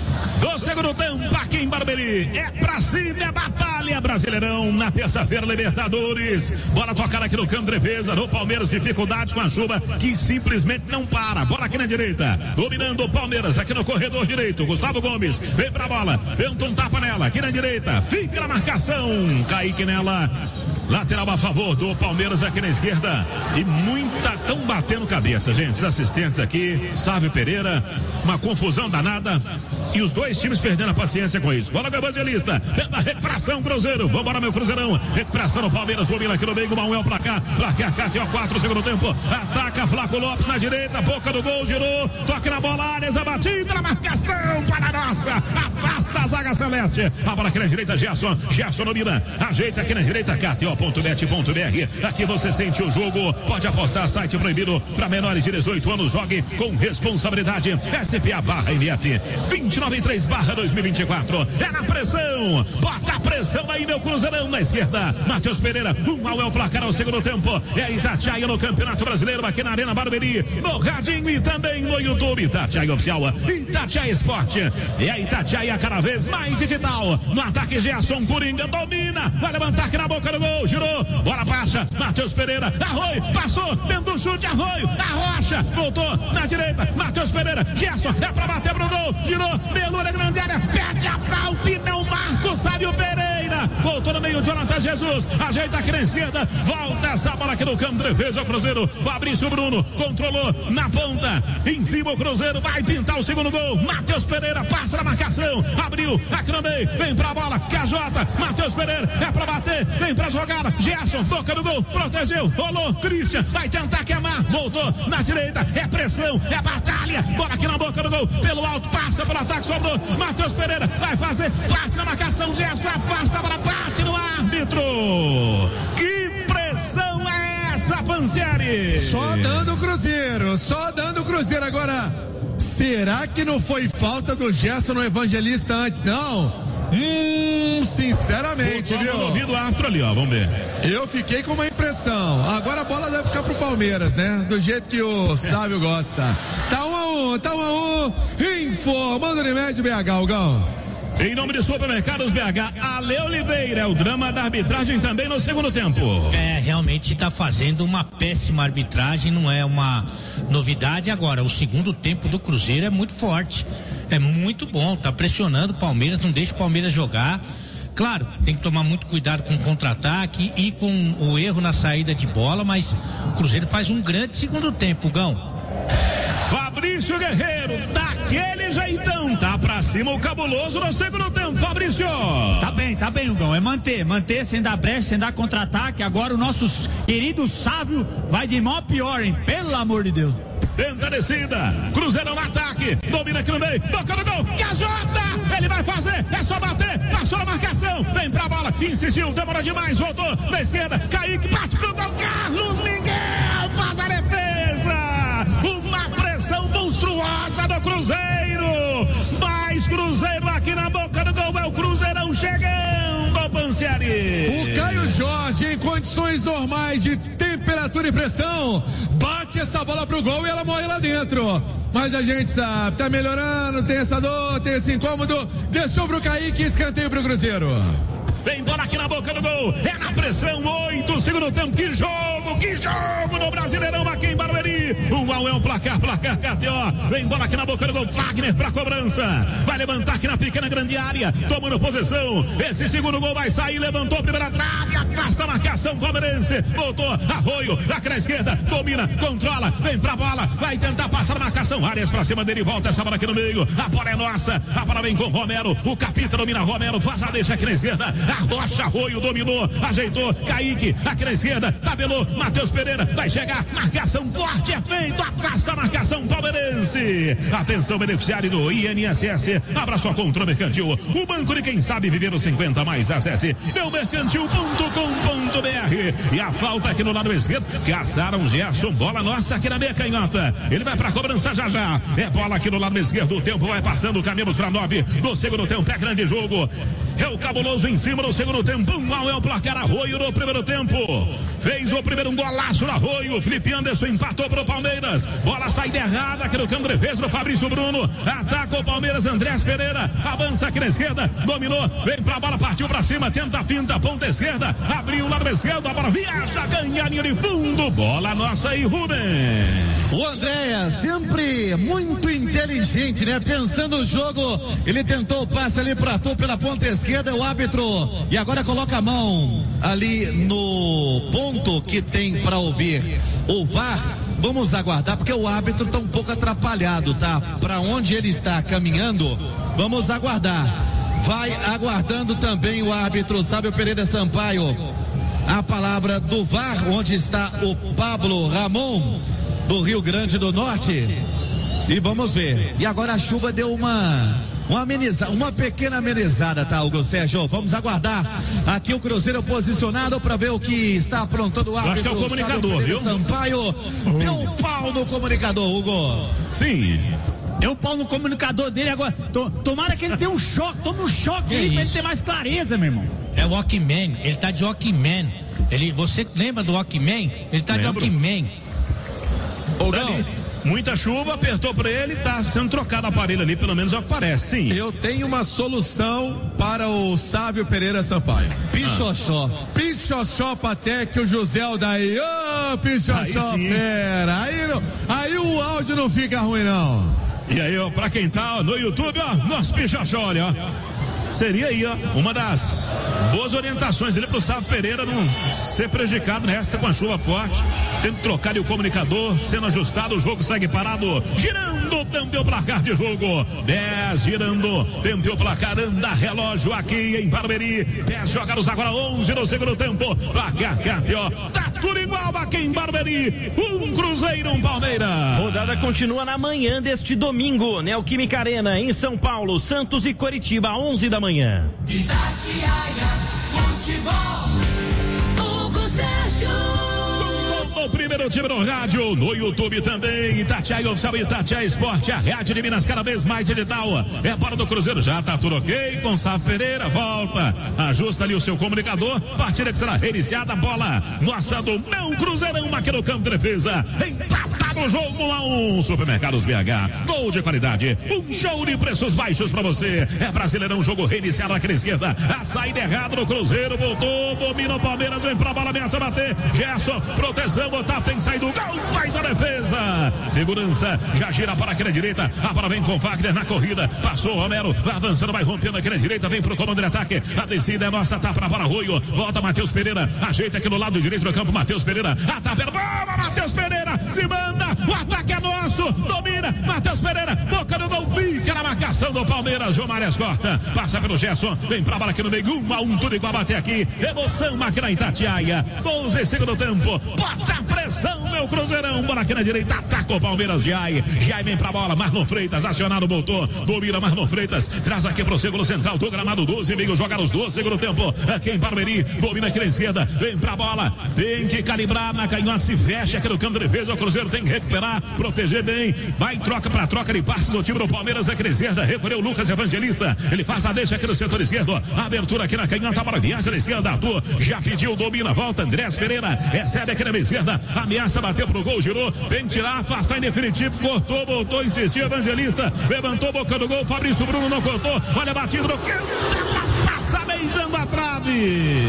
do segundo tempo aqui em Barueri. É pra cima, é batalha, Brasileirão. Na terça-feira, Libertadores. Bola tocada aqui no campo de defesa do Palmeiras. Dificuldade com a chuva que simplesmente não para. Bola aqui na direita. Dominando o Palmeiras aqui no corredor direito. Gustavo Gomes vem pra bola. Tenta um tapa nela aqui na direita. Fica na marcação. Kaique nela. Lateral a favor do Palmeiras aqui na esquerda. E muita, tão batendo cabeça, gente. Os assistentes aqui, Sávio Pereira, uma confusão danada. E os dois times perdendo a paciência com isso. Bola do Evangelista. Tenta a recuperação, Cruzeiro. Vambora, meu Cruzeirão. Recuperação no Palmeiras. Domina aqui no meio. Manuel pra cá. Pra cá, K T O quatro, segundo tempo. Ataca Flaco Lopes na direita. Boca do gol, girou. Toque na bola, Arias, a batida na marcação. Para a nossa. Afasta a zaga celeste. A bola aqui na direita, Gerson. Gerson domina. Ajeita aqui na direita, K T O ponto bet ponto B R. Aqui você sente o jogo. Pode apostar. Site proibido para menores de dezoito anos. Jogue com responsabilidade. S P A barra M F vinte e nove três barra dois mil e vinte e quatro. É na pressão. Bota a pressão aí, meu Cruzeirão na esquerda. Matheus Pereira. Um mal é o placar ao segundo tempo. É Itatiaia no Campeonato Brasileiro aqui na Arena Barueri. No radinho e também no YouTube. Itatiaia Oficial. Itatiaia Esporte. É a Itatiaia cada vez mais digital. No ataque, Gerson Coringa domina. Vai levantar aqui na boca do gol. Girou. Bola baixa. Matheus Pereira. Arroio. Passou. Dentro do chute. Arroio. Arrocha. Voltou na direita. Matheus Pereira. Gerson. É pra bater pro gol. Girou. Melura grande área. Pede a falta e não marca o Sávio Pereira. Voltou no meio. Jonathan Jesus. Ajeita aqui na esquerda. Volta essa bola aqui no campo de defesa. O Cruzeiro. Fabrício Bruno. Controlou na ponta. Em cima o Cruzeiro. Vai pintar o segundo gol. Matheus Pereira. Passa na marcação. Abriu. Aqui no meio. Vem pra bola. K J. Matheus Pereira. É pra bater. Vem pra jogada. Gerson, toca no gol, protegeu, rolou, Christian, vai tentar queimar, voltou na direita, é pressão, é batalha, bola aqui na boca do gol, pelo alto, passa pelo ataque, sobrou, Matheus Pereira, vai fazer, bate na marcação, Gerson, afasta, bola bate no árbitro, que pressão é essa, Pansieri? Só dando o Cruzeiro, só dando o Cruzeiro, agora, será que não foi falta do Gerson no Evangelista antes, não? Hum, sinceramente, o viu? ouvido do árbitro ali, ó, vamos ver. Eu fiquei com uma impressão. Agora a bola deve ficar pro Palmeiras, né? Do jeito que o Sávio gosta. Tá um a um, tá um a um. Informando Unimed B H, Algão. Em nome de Supermercados B H, Ale Oliveira, é o drama da arbitragem também no segundo tempo. É, realmente está fazendo uma péssima arbitragem, não é uma novidade. Agora, o segundo tempo do Cruzeiro é muito forte, é muito bom, tá pressionando o Palmeiras, não deixa o Palmeiras jogar. Claro, tem que tomar muito cuidado com o contra-ataque e com o erro na saída de bola, mas o Cruzeiro faz um grande segundo tempo, Gão. Fabrício Guerreiro, daquele jeitão, tá pra cima o cabuloso no segundo tempo, Fabrício. Tá bem, tá bem, Hugão, é manter, manter sem dar brecha, sem dar contra-ataque. Agora o nosso querido Sávio vai de mal a pior, hein, pelo amor de Deus. Tenta a descida, Cruzeiro no ataque, domina aqui no meio, toca no gol, K J, ele vai fazer, é só bater, passou na marcação, vem pra bola, insistiu, demora demais, voltou na esquerda, Kaique, bate pro gol, Carlos Miguel, faz a defesa, uma pressão monstruosa do Cruzeiro, mais Cruzeiro aqui na boca do gol, é o Cruzeirão chegando, Pansieri. O Caio Jorge, em condições normais de temperatura e pressão, bate essa bola pro gol e ela morre lá dentro. Mas a gente sabe, tá melhorando, tem essa dor, tem esse incômodo, deixou pro Kaique, escanteio pro Cruzeiro. Vem bola aqui na boca do gol, é na pressão, oito, segundo tempo, que jogo, que jogo no Brasileirão aqui em Barueri, um a um é um placar, placar K T O, vem bola aqui na boca do gol, Wagner pra cobrança, vai levantar aqui na pequena grande área, tomando posição, esse segundo gol vai sair, levantou a primeira trave, afasta a marcação palmeirense, voltou, Arroio, aqui na esquerda, domina, controla, vem pra bola, vai tentar passar a marcação, Arias pra cima dele, volta essa bola aqui no meio, a bola é nossa, a bola vem com Romero, o capita domina Romero, faz a deixa aqui na esquerda, Rocha, Arroio, dominou, ajeitou, Kaique, aqui na esquerda, tabelou, Matheus Pereira, vai chegar, marcação forte, é feito, afasta a marcação palmeirense. Atenção, beneficiário do I N S S, abra sua conta no Mercantil, o banco de quem sabe viver os cinquenta mais, acesse meu mercantil ponto com ponto b r. E a falta aqui no lado esquerdo, caçaram Gerson, bola nossa aqui na meia canhota, ele vai pra cobrança já já, é bola aqui no lado esquerdo, o tempo vai passando, caminhamos pra nove, do segundo tempo, é grande jogo, é o cabuloso em cima para o segundo tempo. Um ao é o placar. Arroio no primeiro tempo. Fez o primeiro um golaço do Arroio. Felipe Anderson empatou para o Palmeiras. Bola saída errada aqui no campo de defesa do Fabrício Bruno. Ataca o Palmeiras. Andrés Pereira avança aqui na esquerda. Dominou. Vem pra bola. Partiu pra cima. Tenta a pinta. Ponta esquerda. Abriu o lado esquerdo. A bola viaja. Ganha a linha de fundo. Bola nossa aí, Rubem. O Andréia sempre muito inteligente, né? Pensando no jogo, ele tentou o passe ali para Arthur pela ponta esquerda, o árbitro, e agora coloca a mão ali no ponto que tem para ouvir o V A R. Vamos aguardar, porque o árbitro tá um pouco atrapalhado, tá? Para onde ele está caminhando, vamos aguardar. Vai aguardando também o árbitro Sábio Pereira Sampaio. A palavra do V A R, onde está o Pablo Ramon, do Rio Grande do Norte. E vamos ver. E agora a chuva deu uma uma amenizada, uma pequena amenizada, tá, Hugo Sérgio? Vamos aguardar aqui o Cruzeiro posicionado para ver o que está aprontando o árbitro. Acho que é o comunicador, viu? Sampaio deu pau no comunicador, Hugo. Sim. Deu um pau no comunicador dele agora. To, tomara que ele dê um choque, tome um choque aí pra ele ter mais clareza, meu irmão. É o Walkman, ele tá de Walkman. Ele, você lembra do Walkman? Ele tá Lembro. de Walkman. Ou não? Muita chuva, apertou pra ele, tá sendo trocado o aparelho ali, pelo menos é o que parece, sim. Eu tenho uma solução para o Sábio Pereira Sampaio. Pichoxó. Ah. Pichoxó até que o José Aldair. Ô, oh, Pichoxó, fera. Aí, aí o áudio não fica ruim, não. E aí, ó, pra quem tá ó, no YouTube, ó, nosso Pichoxó, olha, ó. Seria aí, ó, uma das boas orientações ali pro Sábio Pereira não ser prejudicado nessa com a chuva forte. Tem que trocar ali o comunicador, sendo ajustado, o jogo segue parado. Girando, tempo o placar de jogo. dez, girando, tempo o placar, anda relógio aqui em Barueri. dez jogados agora, onze no segundo tempo. Placar campeão, tá tudo igual aqui em Barueri. Um Cruzeiro, um Palmeiras. Rodada continua na manhã deste domingo, Neoquímica Arena, em São Paulo, Santos e Coritiba, onze da manhã. Itatiaia Futebol. Hugo Sérgio. O primeiro time no rádio, no YouTube também. Itatiaia Oficial, Itatiaia Esporte, a rádio de Minas cada vez mais digital. É para do Cruzeiro, já tá tudo ok. Com Sábio Pereira, volta, ajusta ali o seu comunicador. Partida que será reiniciada, bola nossa do meu Cruzeirão aqui no campo de defesa. Empatado o jogo, um a um. Supermercados B H, gol de qualidade, um show de preços baixos pra você. É Brasileirão, jogo reiniciado aqui na esquerda. A saída errada do Cruzeiro, voltou, domina o Palmeiras, vem pra bola, ameaça bater. Gerson, proteção, botar, tem que sair do gol, faz a defesa. Segurança, já gira para aqui na direita. A bola vem com Wagner na corrida. Passou o Romero, vai avançando, vai rompendo aqui na direita, vem pro comando de ataque. A descida é nossa, tá pra bola, Arroio. Volta Matheus Pereira, ajeita aqui no lado direito do campo, Matheus Pereira. A tabela, bola, Matheus Pereira, se manda. O ataque é nosso, domina, Matheus Pereira, boca no gol, fica na marcação do Palmeiras. João Marias corta, passa pelo Gerson, vem pra bola aqui no meio, um a um, tudo igual a bater aqui. Emoção aqui na Itatiaia, onze segundo tempo, bota pressão, meu Cruzeirão, bola aqui na direita, ataca o Palmeiras, Jai, Jai vem pra bola, Marlon Freitas, acionado, voltou, domina Marlon Freitas, traz aqui pro segundo central do gramado, doze e meio, jogar os doze segundo tempo, aqui em Barueri, domina aqui na esquerda, vem pra bola, tem que calibrar na canhota, se fecha aqui no campo de defesa, o Cruzeiro tem que recuperar, proteger bem, vai troca pra troca de passes, o time do Palmeiras aqui na esquerda, recolheu o Lucas Evangelista, ele faz a deixa aqui no setor esquerdo, abertura aqui na canhota, bola viaja na esquerda, Arthur, já pediu, domina, volta, Andrés Pereira, recebe aqui na esquerda, ameaça, bateu pro gol, girou, tem que tirar, afastar em definitivo, cortou, voltou, insistiu, Evangelista, levantou, boca do gol, Fabrício Bruno não cortou, olha, batido no canto, passa beijando a trave,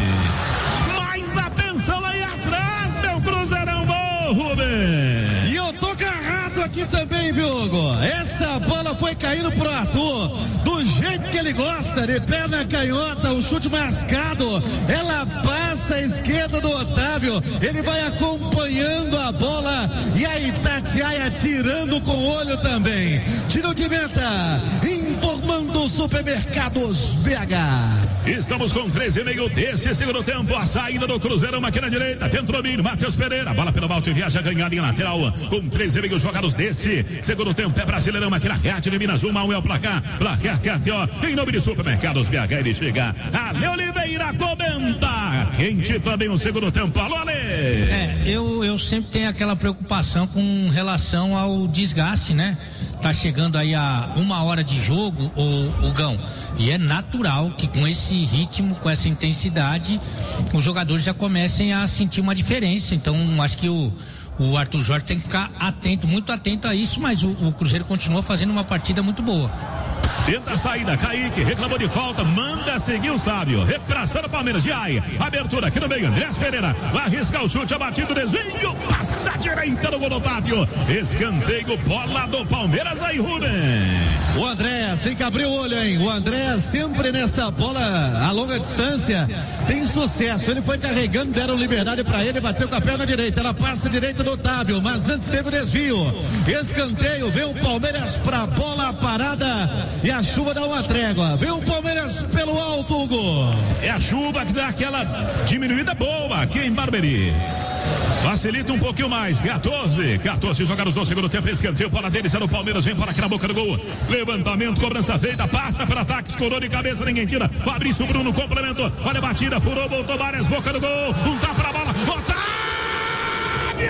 mais atenção aí atrás, meu Cruzeirão, bom, Rubem. E eu tô agarrado aqui também, viu, Hugo? Essa bola foi caindo pro Arthur, do jeito que ele gosta, de perna canhota, o chute mascado, ela passa à esquerda do Otávio, ele vai acompanhando a bola e a Itatiaia tirando com o olho também. Tiro de meta, informando Supermercados B H. Estamos com treze e meio desse segundo tempo, a saída do Cruzeirão aqui na direita, tenta o domínio, Matheus Pereira, bola pelo alto e viaja, ganha a linha lateral, com treze e meio jogados desse segundo tempo, é Brasileirão aqui na Rede de Minas, uma a um é o placar, placar campeão, em nome de Supermercados B H, ele chega, Ale Oliveira comenta, quente também o segundo tempo, alô Ale! É, eu, eu sempre tenho aquela preocupação com relação ao desgaste, né? tá chegando aí a uma hora de jogo, o, o Gão, e é natural que com esse ritmo, com essa intensidade, os jogadores já comecem a sentir uma diferença. Então, acho que o O Arthur Jorge tem que ficar atento, muito atento a isso, mas o, o Cruzeiro continua fazendo uma partida muito boa. Tenta a saída, Kaique, reclamou de falta, manda seguir o Sábio, recuperação do Palmeiras, Giai, abertura aqui no meio, Andrés Pereira, vai arriscar o chute, abatido, desvio, passa a direita no gol do Otávio, escanteio, bola do Palmeiras, aí Rubem. O Andrés tem que abrir o olho, hein? O Andrés sempre nessa bola a longa distância tem sucesso, ele foi carregando, deram liberdade pra ele, bateu com a perna direita, ela passa direita do Otávio, mas antes teve o desvio, escanteio, vem o Palmeiras pra bola parada e a chuva dá uma trégua, vem o Palmeiras pelo alto, Hugo. É a chuva que dá aquela diminuída boa aqui em Barueri. Facilita um pouquinho mais, quatorze, quatorze jogados no segundo tempo, escanteio, bola deles é no Palmeiras, vem para aqui na boca do gol, levantamento, cobrança feita, passa para ataque, escorou de cabeça, ninguém tira, Fabrício Bruno, complemento, olha a batida, furou, voltou várias, boca do gol, um tapa na bola, Otávio!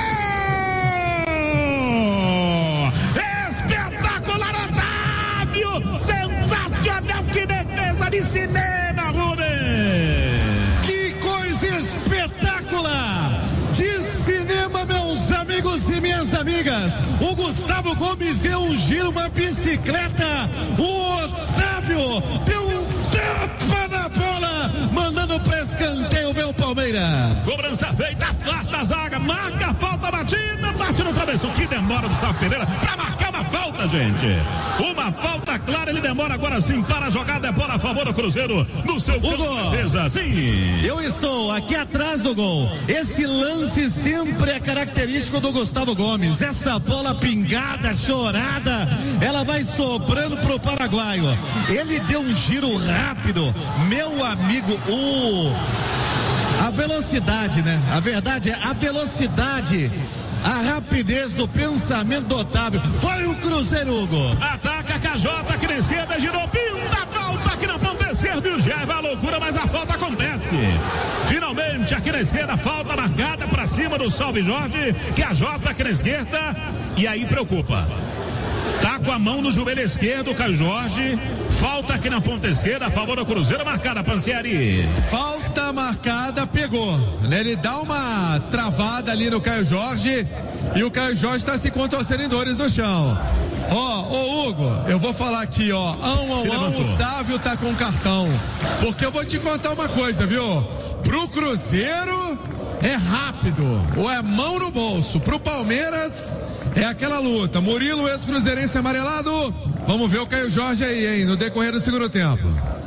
Espetacular, Otávio! Sensacional, que defesa de cinema, Rubem! Que coisa espetacular! De cinema, meus amigos e minhas amigas, o Gustavo Gomes deu um giro, uma bicicleta, o Otávio deu um tapa na bola, mandando para escanteio, vem o Palmeiras. Cobrança feita, afasta a zaga, marca a falta, batida, bate no travessão, que demora do Salve Pereira para marcar uma falta, gente. Uma falta clara, ele demora agora sim para a jogada, é bola a favor do Cruzeiro, no seu campo de defesa, sim. Eu estou aqui atrás do gol, esse lance sempre é característico do Gustavo Gomes, essa bola pingada, chorada, ela vai sobrando pro paraguaio, ele deu um giro rápido, meu amigo, o a velocidade, né? A verdade é a velocidade, a rapidez do pensamento do Otávio. Foi o Cruzeiro, Hugo. Ataca a K J aqui na esquerda, girou, pinta a falta aqui na ponta esquerda e o Gé vai à loucura, mas a falta acontece. Finalmente aqui na esquerda, falta marcada pra cima do Salve Jorge, que a J aqui na esquerda, e aí preocupa. Tá com a mão no joelho esquerdo, Caio Jorge. Falta aqui na ponta esquerda, a favor do Cruzeiro, marcada, Pansieri. Falta marcada, pegou. Ele dá uma travada ali no Caio Jorge e o Caio Jorge está se contorcendo em dores no chão. Ó, oh, ô Hugo, eu vou falar aqui, ó. Ão, ão, ão, o Sávio tá com cartão. Porque eu vou te contar uma coisa, viu? Pro Cruzeiro é rápido, ou é mão no bolso. Pro Palmeiras é aquela luta. Murilo, ex-cruzeirense amarelado. Vamos ver o Caio Jorge aí, hein, no decorrer do segundo tempo.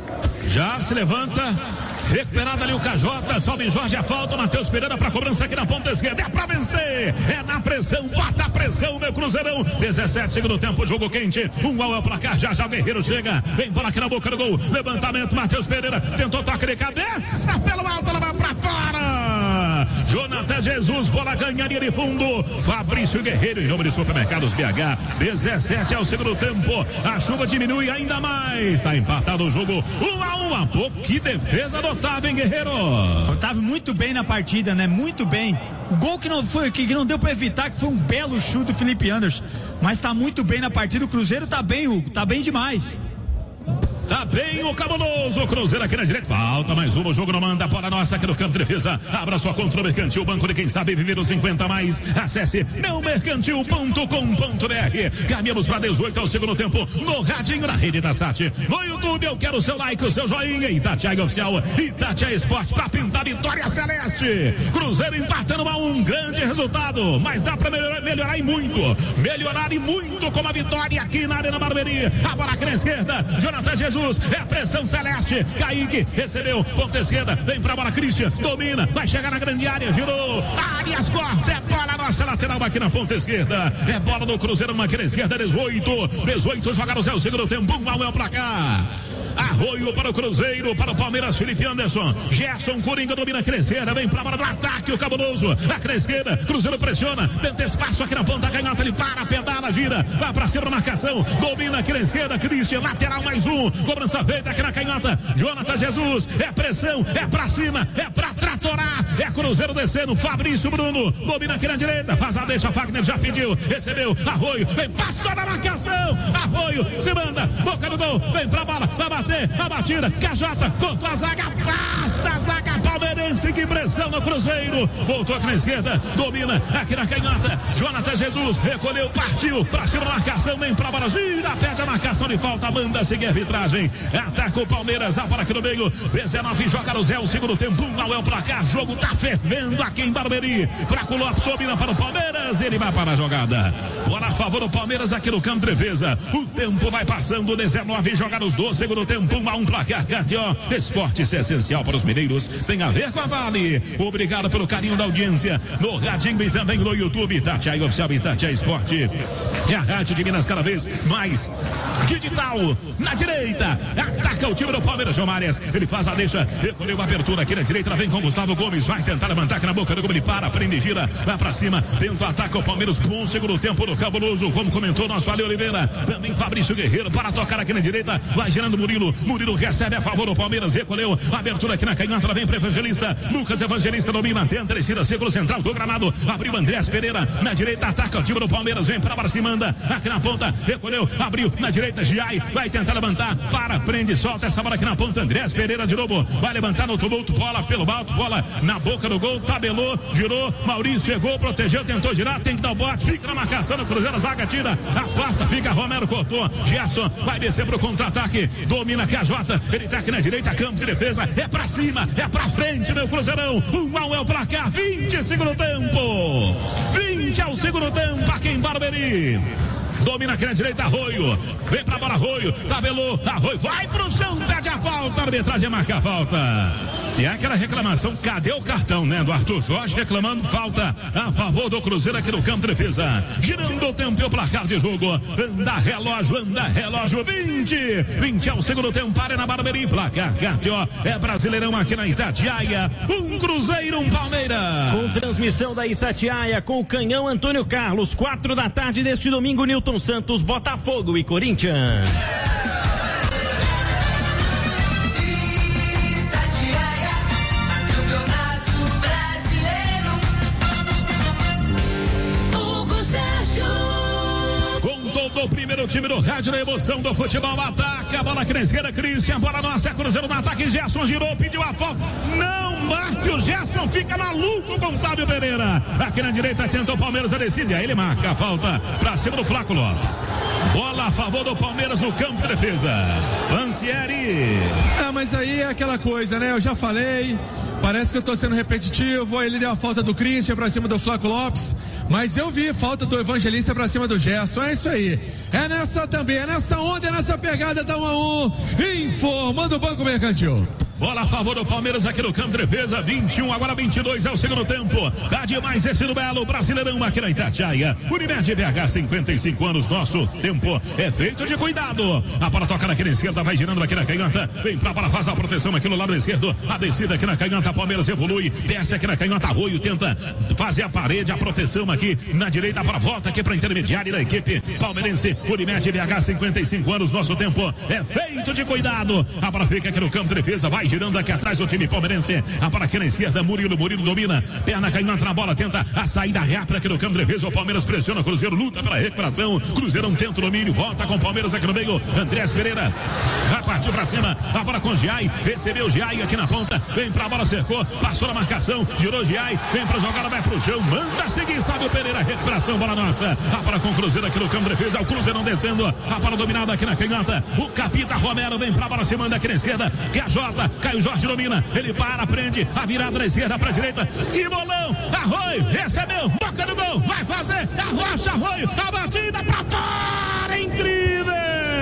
Já se levanta, recuperado ali o K J, Salve Jorge, a falta, Matheus Pereira para cobrança aqui na ponta esquerda, é pra vencer, é na pressão, bota a pressão, meu Cruzeirão, dezessete segundo tempo, jogo quente, um ao é o placar, já já o Guerreiro chega, vem bola aqui na boca do gol, levantamento, Matheus Pereira, tentou toque de cabeça, pelo alto, ela vai pra fora, Jonathan Jesus, bola ganharia de fundo, Fabrício Guerreiro, em nome de Supermercados B H, dezessete ao segundo tempo, a chuva diminui ainda mais, tá empatado o jogo, um a um, a pouco, que defesa do Otávio, hein, Guerreiro? Otávio muito bem na partida, né? Muito bem. O gol que não foi, que, que não deu pra evitar, que foi um belo chute do Felipe Anderson, mas tá muito bem na partida, o Cruzeiro tá bem, Hugo, tá bem demais. Tá bem o cabuloso, o Cruzeiro aqui na direita, falta mais uma, o jogo não manda, bola nossa aqui no campo de defesa, abra sua conta no Mercantil, banco de quem sabe viver os cinquenta mais, acesse meu mercantil ponto com ponto b r, caminhamos para dezoito ao segundo tempo, no radinho na rede da Sat, no YouTube eu quero o seu like, o seu joinha, Itatiaia Oficial, Itatiaia Esporte para pintar vitória celeste, Cruzeiro empatando a um grande resultado, mas dá para melhorar, melhorar e muito, melhorar e muito com a vitória aqui na Arena Barueri, a bola aqui na esquerda, Jonathan Jesus, é a pressão celeste, Kaique recebeu, ponta esquerda, vem pra bola, Christian, domina, vai chegar na grande área, girou, Arias corta, é bola nossa lateral aqui na ponta esquerda, é bola do Cruzeiro, uma aqui na esquerda, dezoito, dezoito jogaram o segundo tempo, um ao é o placar. Arroio para o Cruzeiro, para o Palmeiras, Felipe Anderson. Gerson Coringa domina a Cresceira, vem pra bola do ataque, o cabuloso. A Cresceira, Cruzeiro pressiona, tenta espaço aqui na ponta canhota, ele para, pedala, gira, vai pra cima da marcação, domina a Cresceira, Christian, lateral mais um, cobrança feita aqui na canhota. Jonathan Jesus, é pressão, é pra cima, é pra tratorar, é Cruzeiro descendo, Fabrício Bruno, domina aqui na direita, faz a deixa, Wagner já pediu, recebeu, Arroio, vem, passou na marcação, Arroio, se manda, boca do gol, vem pra bola, vai bater, a batida, Cajota, contra a zaga, basta a zaga palmeirense, que pressão no Cruzeiro, voltou aqui na esquerda, domina aqui na canhota, Jonathan Jesus, recolheu, partiu, pra cima da marcação, vem pra bola, gira, pede a marcação de falta, manda seguir a arbitragem, ataca o Palmeiras, a bola aqui no meio, dezenove, joga no Zé, o segundo tempo, um não é o placar, jogo tá fervendo aqui em Barueri, Fraco Lopes domina para o Palmeiras, ele vai para a jogada, bola a favor do Palmeiras aqui no campo de defesa, o tempo vai passando, dezenove, joga nos dois, segundo tempo, um a um placar, Cartió, esportes é essencial para os mineiros, tem a ver com a Vale, obrigado pelo carinho da audiência, no radinho e também no YouTube, Itatiaia Oficial, Itatiaia Esporte, é a rádio de Minas cada vez mais digital, na direita, ataca o time do Palmeiras, João Marias, ele faz a deixa, recolheu a abertura aqui na direita, vem com Gustavo Gomes, vai tentar levantar aqui na boca do gol, ele para, prende, gira, vai pra cima, tenta o ataque o Palmeiras, bom segundo tempo do cabuloso, como comentou nosso Ale Oliveira, também Fabrício Guerreiro, para tocar aqui na direita, vai girando Murilo, Murilo recebe a favor do Palmeiras, recolheu, abertura aqui na canhota, vem para Evangelista, Lucas Evangelista domina, tenta, descida, círculo central do gramado, abriu Andrés Pereira, na direita, ataca o time do Palmeiras, vem pra se manda, aqui na ponta, recolheu, abriu, na direita, Giai, vai tentar levantar, para, prende, solta essa bola aqui na ponta, Andrés Pereira de novo, vai levantar no tumulto, bola pelo alto, bola na boca do gol, tabelou, girou, Maurício chegou, protegeu, tentou girar, tem que dar o bote, fica na marcação do Cruzeiro, a zaga tira, afasta, fica, Romero cortou, Gerson vai descer pro contra-ataque, domina K J, ele tá aqui na direita, campo de defesa, é pra cima, é pra frente, meu Cruzeirão, um a um é o placar, vinte segundo tempo, vinte ao segundo tempo, aqui em Barueri. Domina aqui na direita, Arroio, vem pra bola, Arroio, tabelou, Arroio, vai pro chão, pede a falta, a arbitragem marca a falta. E é aquela reclamação, cadê o cartão, né, do Arthur Jorge, reclamando falta a favor do Cruzeiro aqui no campo de defesa. Girando o tempo e o placar de jogo, anda relógio, anda relógio, vinte, vinte é o segundo tempo, para na Barueri, placar, Cartió, é Brasileirão aqui na Itatiaia, um Cruzeiro, um Palmeiras. Com transmissão da Itatiaia, com o canhão Antônio Carlos, quatro da tarde deste domingo, Nilton Santos, Botafogo e Corinthians. O primeiro time do rádio na emoção do futebol, ataca a bola aqui na esquerda, Christian, bola nossa, é Cruzeiro no ataque, Gerson girou, pediu a falta, não marque, o Gerson fica maluco com Sábio Pereira, aqui na direita tenta o Palmeiras, a decide, aí ele marca a falta pra cima do Flaco Lopes, bola a favor do Palmeiras no campo de defesa, Lancieri. Ah, mas aí é aquela coisa, né, eu já falei, parece que eu tô sendo repetitivo, ele deu a falta do Christian pra cima do Flaco Lopes, mas eu vi falta do Evangelista pra cima do Gerson, é isso aí. É nessa também, é nessa onda, é nessa pegada, tá um a um, informando o Banco Mercantil. Bola a favor do Palmeiras aqui no campo de defesa, vinte e um, agora vinte e dois é o segundo tempo. Tá demais esse do Belo, Brasileirão aqui na Itatiaia. Unimed B H, cinquenta e cinco anos, nosso tempo é feito de cuidado. A bola toca aqui na esquerda, vai girando aqui na canhota. Vem pra bola, faz a proteção aqui no lado esquerdo. A descida aqui na canhota, Palmeiras evolui, desce aqui na canhota, Arroio tenta fazer a parede, a proteção aqui na direita, para volta aqui pra intermediária da equipe palmeirense. Unimed B H, cinquenta e cinco anos, nosso tempo é feito de cuidado. A bola fica aqui no campo de defesa, vai girando aqui atrás o time palmeirense, a bola aqui na esquerda, Murilo, Murilo domina, perna caindo na bola, tenta a saída rápida aqui no campo de defesa, o Palmeiras pressiona, o Cruzeiro luta pela recuperação, Cruzeiro não tenta o domínio, volta com o Palmeiras aqui no meio, Andrés Pereira, vai partir pra cima, a bola com Giai, recebeu Giai aqui na ponta, vem pra bola, cercou, passou na marcação, girou Giai, vem pra jogada, vai pro chão, manda seguir, Sábio Pereira, recuperação, bola nossa, a bola com o Cruzeiro aqui no campo de defesa, o Cruzeiro não descendo, a bola dominada aqui na canhota, o Capita Romero vem pra bola, se manda aqui na esquerda, K J, Caio Jorge domina, ele para, prende, a virada da esquerda pra direita, que bolão, Arroio, recebeu, boca do gol, vai fazer, arrocha Arroio, a batida pra fora, incrível,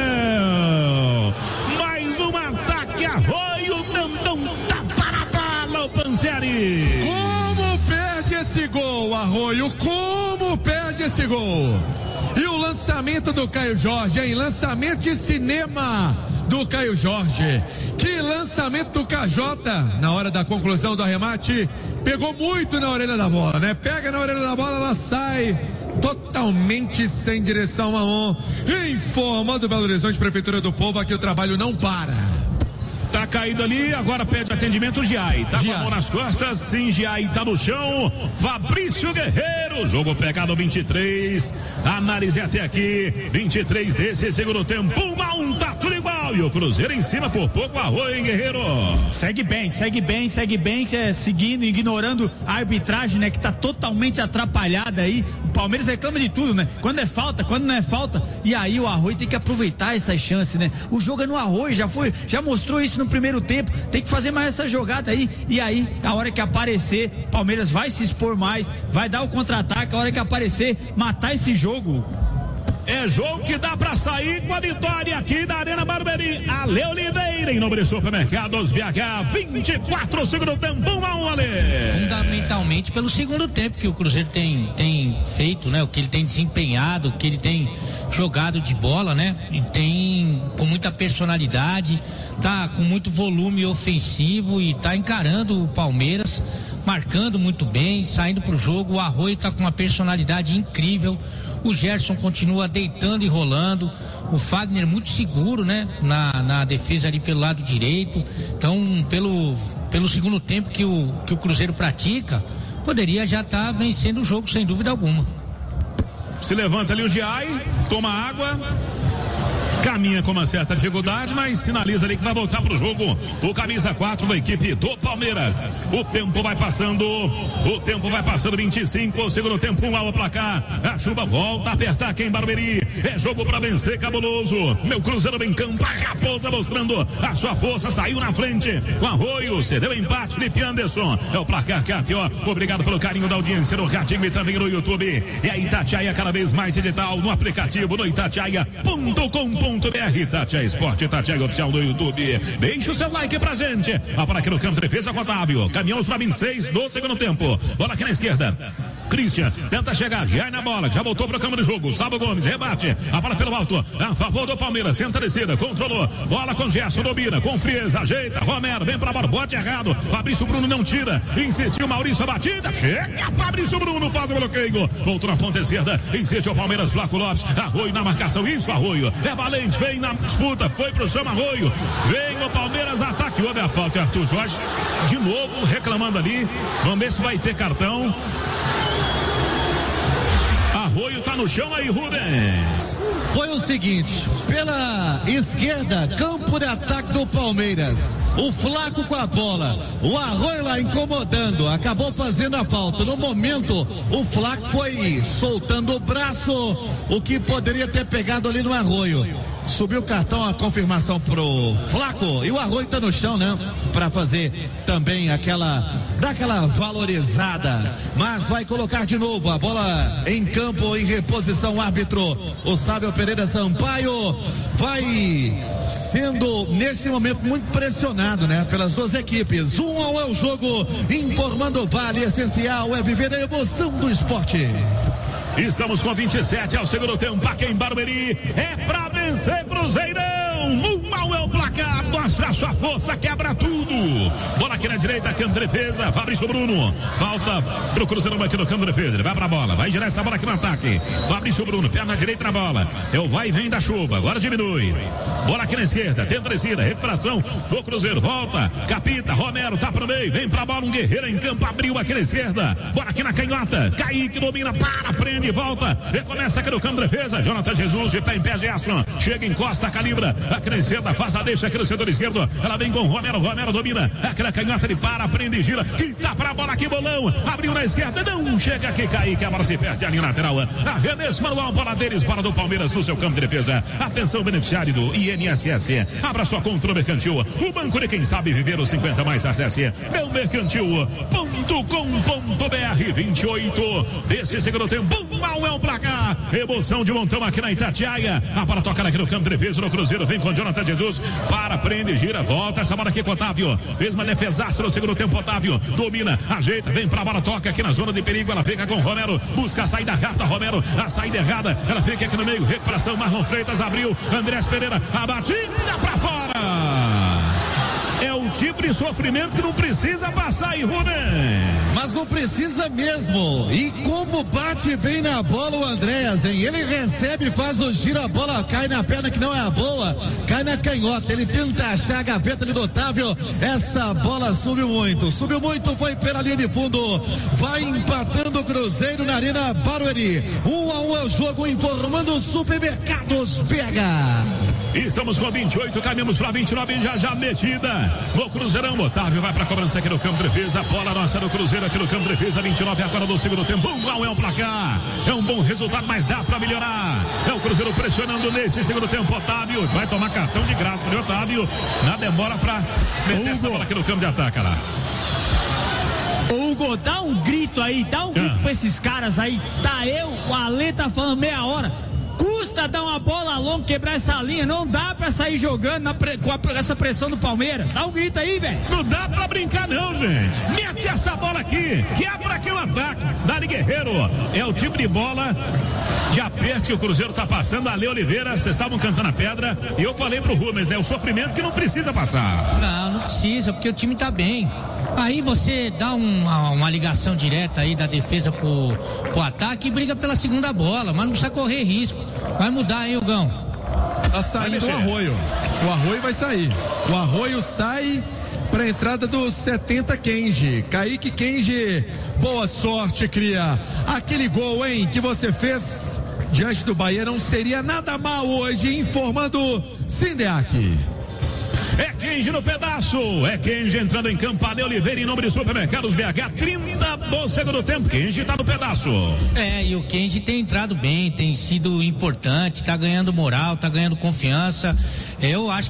mais um ataque, Arroio, não tapa na bala, o Panzeri. Como perde esse gol, Arroio, como perde esse gol, e o lançamento do Caio Jorge, hein, lançamento de cinema, do Caio Jorge. Que lançamento do K J na hora da conclusão do arremate. Pegou muito na orelha da bola, né? Pega na orelha da bola, ela sai totalmente sem direção a um. Informando Belo Horizonte, Prefeitura do Povo, aqui o trabalho não para. Está caído ali, agora pede atendimento o Giai. Tá com a mão nas costas, sim, Giai tá no chão. Fabrício Guerreiro, jogo pegado vinte e três. Análise até aqui, vinte e três desse segundo tempo. Um a um, tá tudo igual. E o Cruzeiro em cima por pouco, Arroio, hein, Guerreiro? Segue bem, segue bem, segue bem, que é seguindo, ignorando a arbitragem, né, que tá totalmente atrapalhada aí. O Palmeiras reclama de tudo, né? Quando é falta, quando não é falta. E aí o Arroio tem que aproveitar essas chances, né? O jogo é no Arroio, já foi, já mostrou isso no primeiro tempo, tem que fazer mais essa jogada aí, e aí, a hora que aparecer, Palmeiras vai se expor mais, vai dar o contra-ataque, a hora que aparecer, matar esse jogo. É jogo que dá pra sair com a vitória aqui da Arena Barueri. A Leolideira em Nobre Supermercados B H, vinte e quatro, segundo tempo, um a um, Ale. Fundamentalmente pelo segundo tempo que o Cruzeiro tem, tem feito, né? O que ele tem desempenhado, o que ele tem jogado de bola, né? E tem com muita personalidade, tá com muito volume ofensivo e tá encarando o Palmeiras, marcando muito bem, saindo pro jogo. O Arroio tá com uma personalidade incrível. O Gerson continua deitando e rolando. O Fagner muito seguro, né? Na, na defesa ali pelo lado direito. Então, pelo, pelo segundo tempo que o, que o Cruzeiro pratica, poderia já estar tá vencendo o jogo, sem dúvida alguma. Se levanta ali o Giai, toma água, caminha com uma certa dificuldade, mas sinaliza ali que vai voltar pro jogo o camisa quatro da equipe do Palmeiras. O tempo vai passando, o tempo vai passando, vinte e cinco, o segundo tempo, um ao placar. A chuva volta a apertar aqui em Barueri. É jogo pra vencer, cabuloso. Meu Cruzeiro em campo, a Raposa mostrando a sua força, saiu na frente com Arroio, cedeu empate, Felipe Anderson. É o placar, K T O. Obrigado pelo carinho da audiência no Ratinho e também no YouTube. E a Itatiaia cada vez mais digital no aplicativo no itatiaia ponto com ponto br. Itatiaia Esporte, Itatiaia Oficial no YouTube. Deixa o seu like pra gente. A para aqui no campo, defesa com Otávio. Caminhamos pra vinte e seis do segundo tempo. Bola aqui na esquerda. Christian tenta chegar, já na bola, já voltou para o campo de jogo. Gustavo Gomes rebate, a bola pelo alto, a favor do Palmeiras, tenta a descida, controlou, bola com Gerson, domina, com frieza, ajeita, Romero, vem para a bola, bote errado, Fabrício Bruno não tira, insistiu Maurício, a batida, chega, Fabrício Bruno, faz o bloqueio, voltou na ponta esquerda, insiste o Palmeiras, Flaco Lopes, Arroio na marcação, isso Arroio, é valente, vem na disputa, foi pro chão Arroio, vem o Palmeiras, ataque, houve a falta, Arthur Jorge, de novo, reclamando ali, vamos ver se vai ter cartão. Arroio tá no chão aí, Rubens. Foi o seguinte, pela esquerda, campo de ataque do Palmeiras, o Flaco com a bola, o Arroio lá incomodando, acabou fazendo a falta. No momento, o Flaco foi soltando o braço, o que poderia ter pegado ali no Arroio. Subiu o cartão, a confirmação pro Flaco, e o Arroio tá no chão, né? Pra fazer também aquela, daquela valorizada, mas vai colocar de novo a bola em campo, em reposição, o árbitro, o Sábio Pereira Sampaio, vai sendo nesse momento muito pressionado, né? Pelas duas equipes, um ao é o jogo, informando o Vale, essencial é viver a emoção do esporte. Estamos com vinte e sete ao segundo tempo aqui em Barueri. É pra vencer, Cruzeirão. Um mal é o placar. Mostra a sua força, quebra tudo. Bola aqui na direita, campo de defesa. Fabrício Bruno. Falta pro Cruzeirão aqui no campo de defesa. Ele vai pra bola. Vai girar essa bola aqui no ataque. Fabrício Bruno, perna direita na bola. É o vai e vem da chuva. Agora diminui. Bola aqui na esquerda. Tenta a descida. Recuperação do Cruzeiro. Volta. Capita. Romero tá pro meio. Vem pra bola. Um guerreiro em campo. Abriu aqui na esquerda. Bola aqui na canhota. Kaique domina. Para. Prende. Volta. Recomeça aqui no campo de defesa. Jonathan Jesus de pé em pé. Gerson. Chega, encosta, calibra. Aqui na esquerda. Faz a deixa aqui no setor esquerdo. Ela vem com Romero. Romero domina. Aqui na canhota. Ele para. Prende. Gira. Quita pra bola aqui. Bolão. Abriu na esquerda. Não chega aqui. Kaique. A bola se perde ali na lateral. Arremesso manual. Bola deles. Bola do Palmeiras no seu campo de defesa. Atenção, beneficiário do I N S S. Abra sua conta no Mercantil. O banco de quem sabe viver os cinquenta mais. Acesse meu mercantil ponto com ponto br. vinte e oito desse segundo tempo. Mal é o placar. Emoção de montão aqui na Itatiaia. A bola toca aqui no campo de defesa no Cruzeiro. Vem com Jonathan Jesus. Para, prende, gira, volta. Essa bola aqui com Otávio. Fez uma defesaça no segundo tempo. Otávio domina, ajeita, vem pra bola, toca aqui na zona de perigo. Ela fica com Romero. Busca a saída rápida. Romero, a saída errada. Ela fica aqui no meio. Recuperação. Marlon Freitas abriu. Andrés Pereira, a batida pra fora. tipo de sofrimento que não precisa passar aí, Rubem. Mas não precisa mesmo. E como bate bem na bola o Andréas, hein? Ele recebe, faz o giro, a bola cai na perna que não é a boa, cai na canhota. Ele tenta achar a gaveta ali do Otávio. Essa bola subiu muito, subiu muito, foi pela linha de fundo. Vai empatando o Cruzeiro na Arena Barueri. Um a um é o jogo, informando o Supermercados B H. Estamos com vinte e oito, caminhamos para vinte e nove, já já metida no Cruzeirão. Otávio vai para a cobrança aqui no campo de defesa. Bola nossa do Cruzeiro aqui no campo de defesa. vinte e nove agora do segundo tempo. Um a um é o placar. É um bom resultado, mas dá para melhorar. É o Cruzeiro pressionando nesse segundo tempo. Otávio vai tomar cartão de graça de Otávio. Na demora para meter Hugo. Essa bola aqui no campo de ataque, lá. Ô Hugo, dá um grito aí, dá um grito ah. pra esses caras aí. Tá eu, o Ale tá falando meia hora. Custa dar uma bola longa, quebrar essa linha. Não dá pra sair jogando na pre... com a... essa pressão do Palmeiras. Dá um grito aí, velho. Não dá pra brincar não, gente. Mete essa bola aqui. Quebra aqui o ataque. Dali Guerreiro. É o tipo de bola de aperto que o Cruzeiro tá passando. Ale Oliveira, vocês estavam cantando a pedra. E eu falei pro Rubens, né? O sofrimento que não precisa passar. Não, não precisa, porque o time tá bem. Aí você dá uma, uma ligação direta aí da defesa pro, pro ataque e briga pela segunda bola, mas não precisa correr risco. Vai mudar, hein, Hugão? Tá saindo o Arroio. O Arroio vai sair. O Arroio sai para a entrada do setenta Kenji. Kaique Kenji, boa sorte, cria. Aquele gol, hein, que você fez diante do Bahia não seria nada mal hoje, informando Sindeac. É Kenji no pedaço, é Kenji entrando em campo. Ale Oliveira em nome de Supermercados B H, trinta do segundo tempo. Kenji tá no pedaço. É, e o Kenji tem entrado bem, tem sido importante, tá ganhando moral, tá ganhando confiança. Eu acho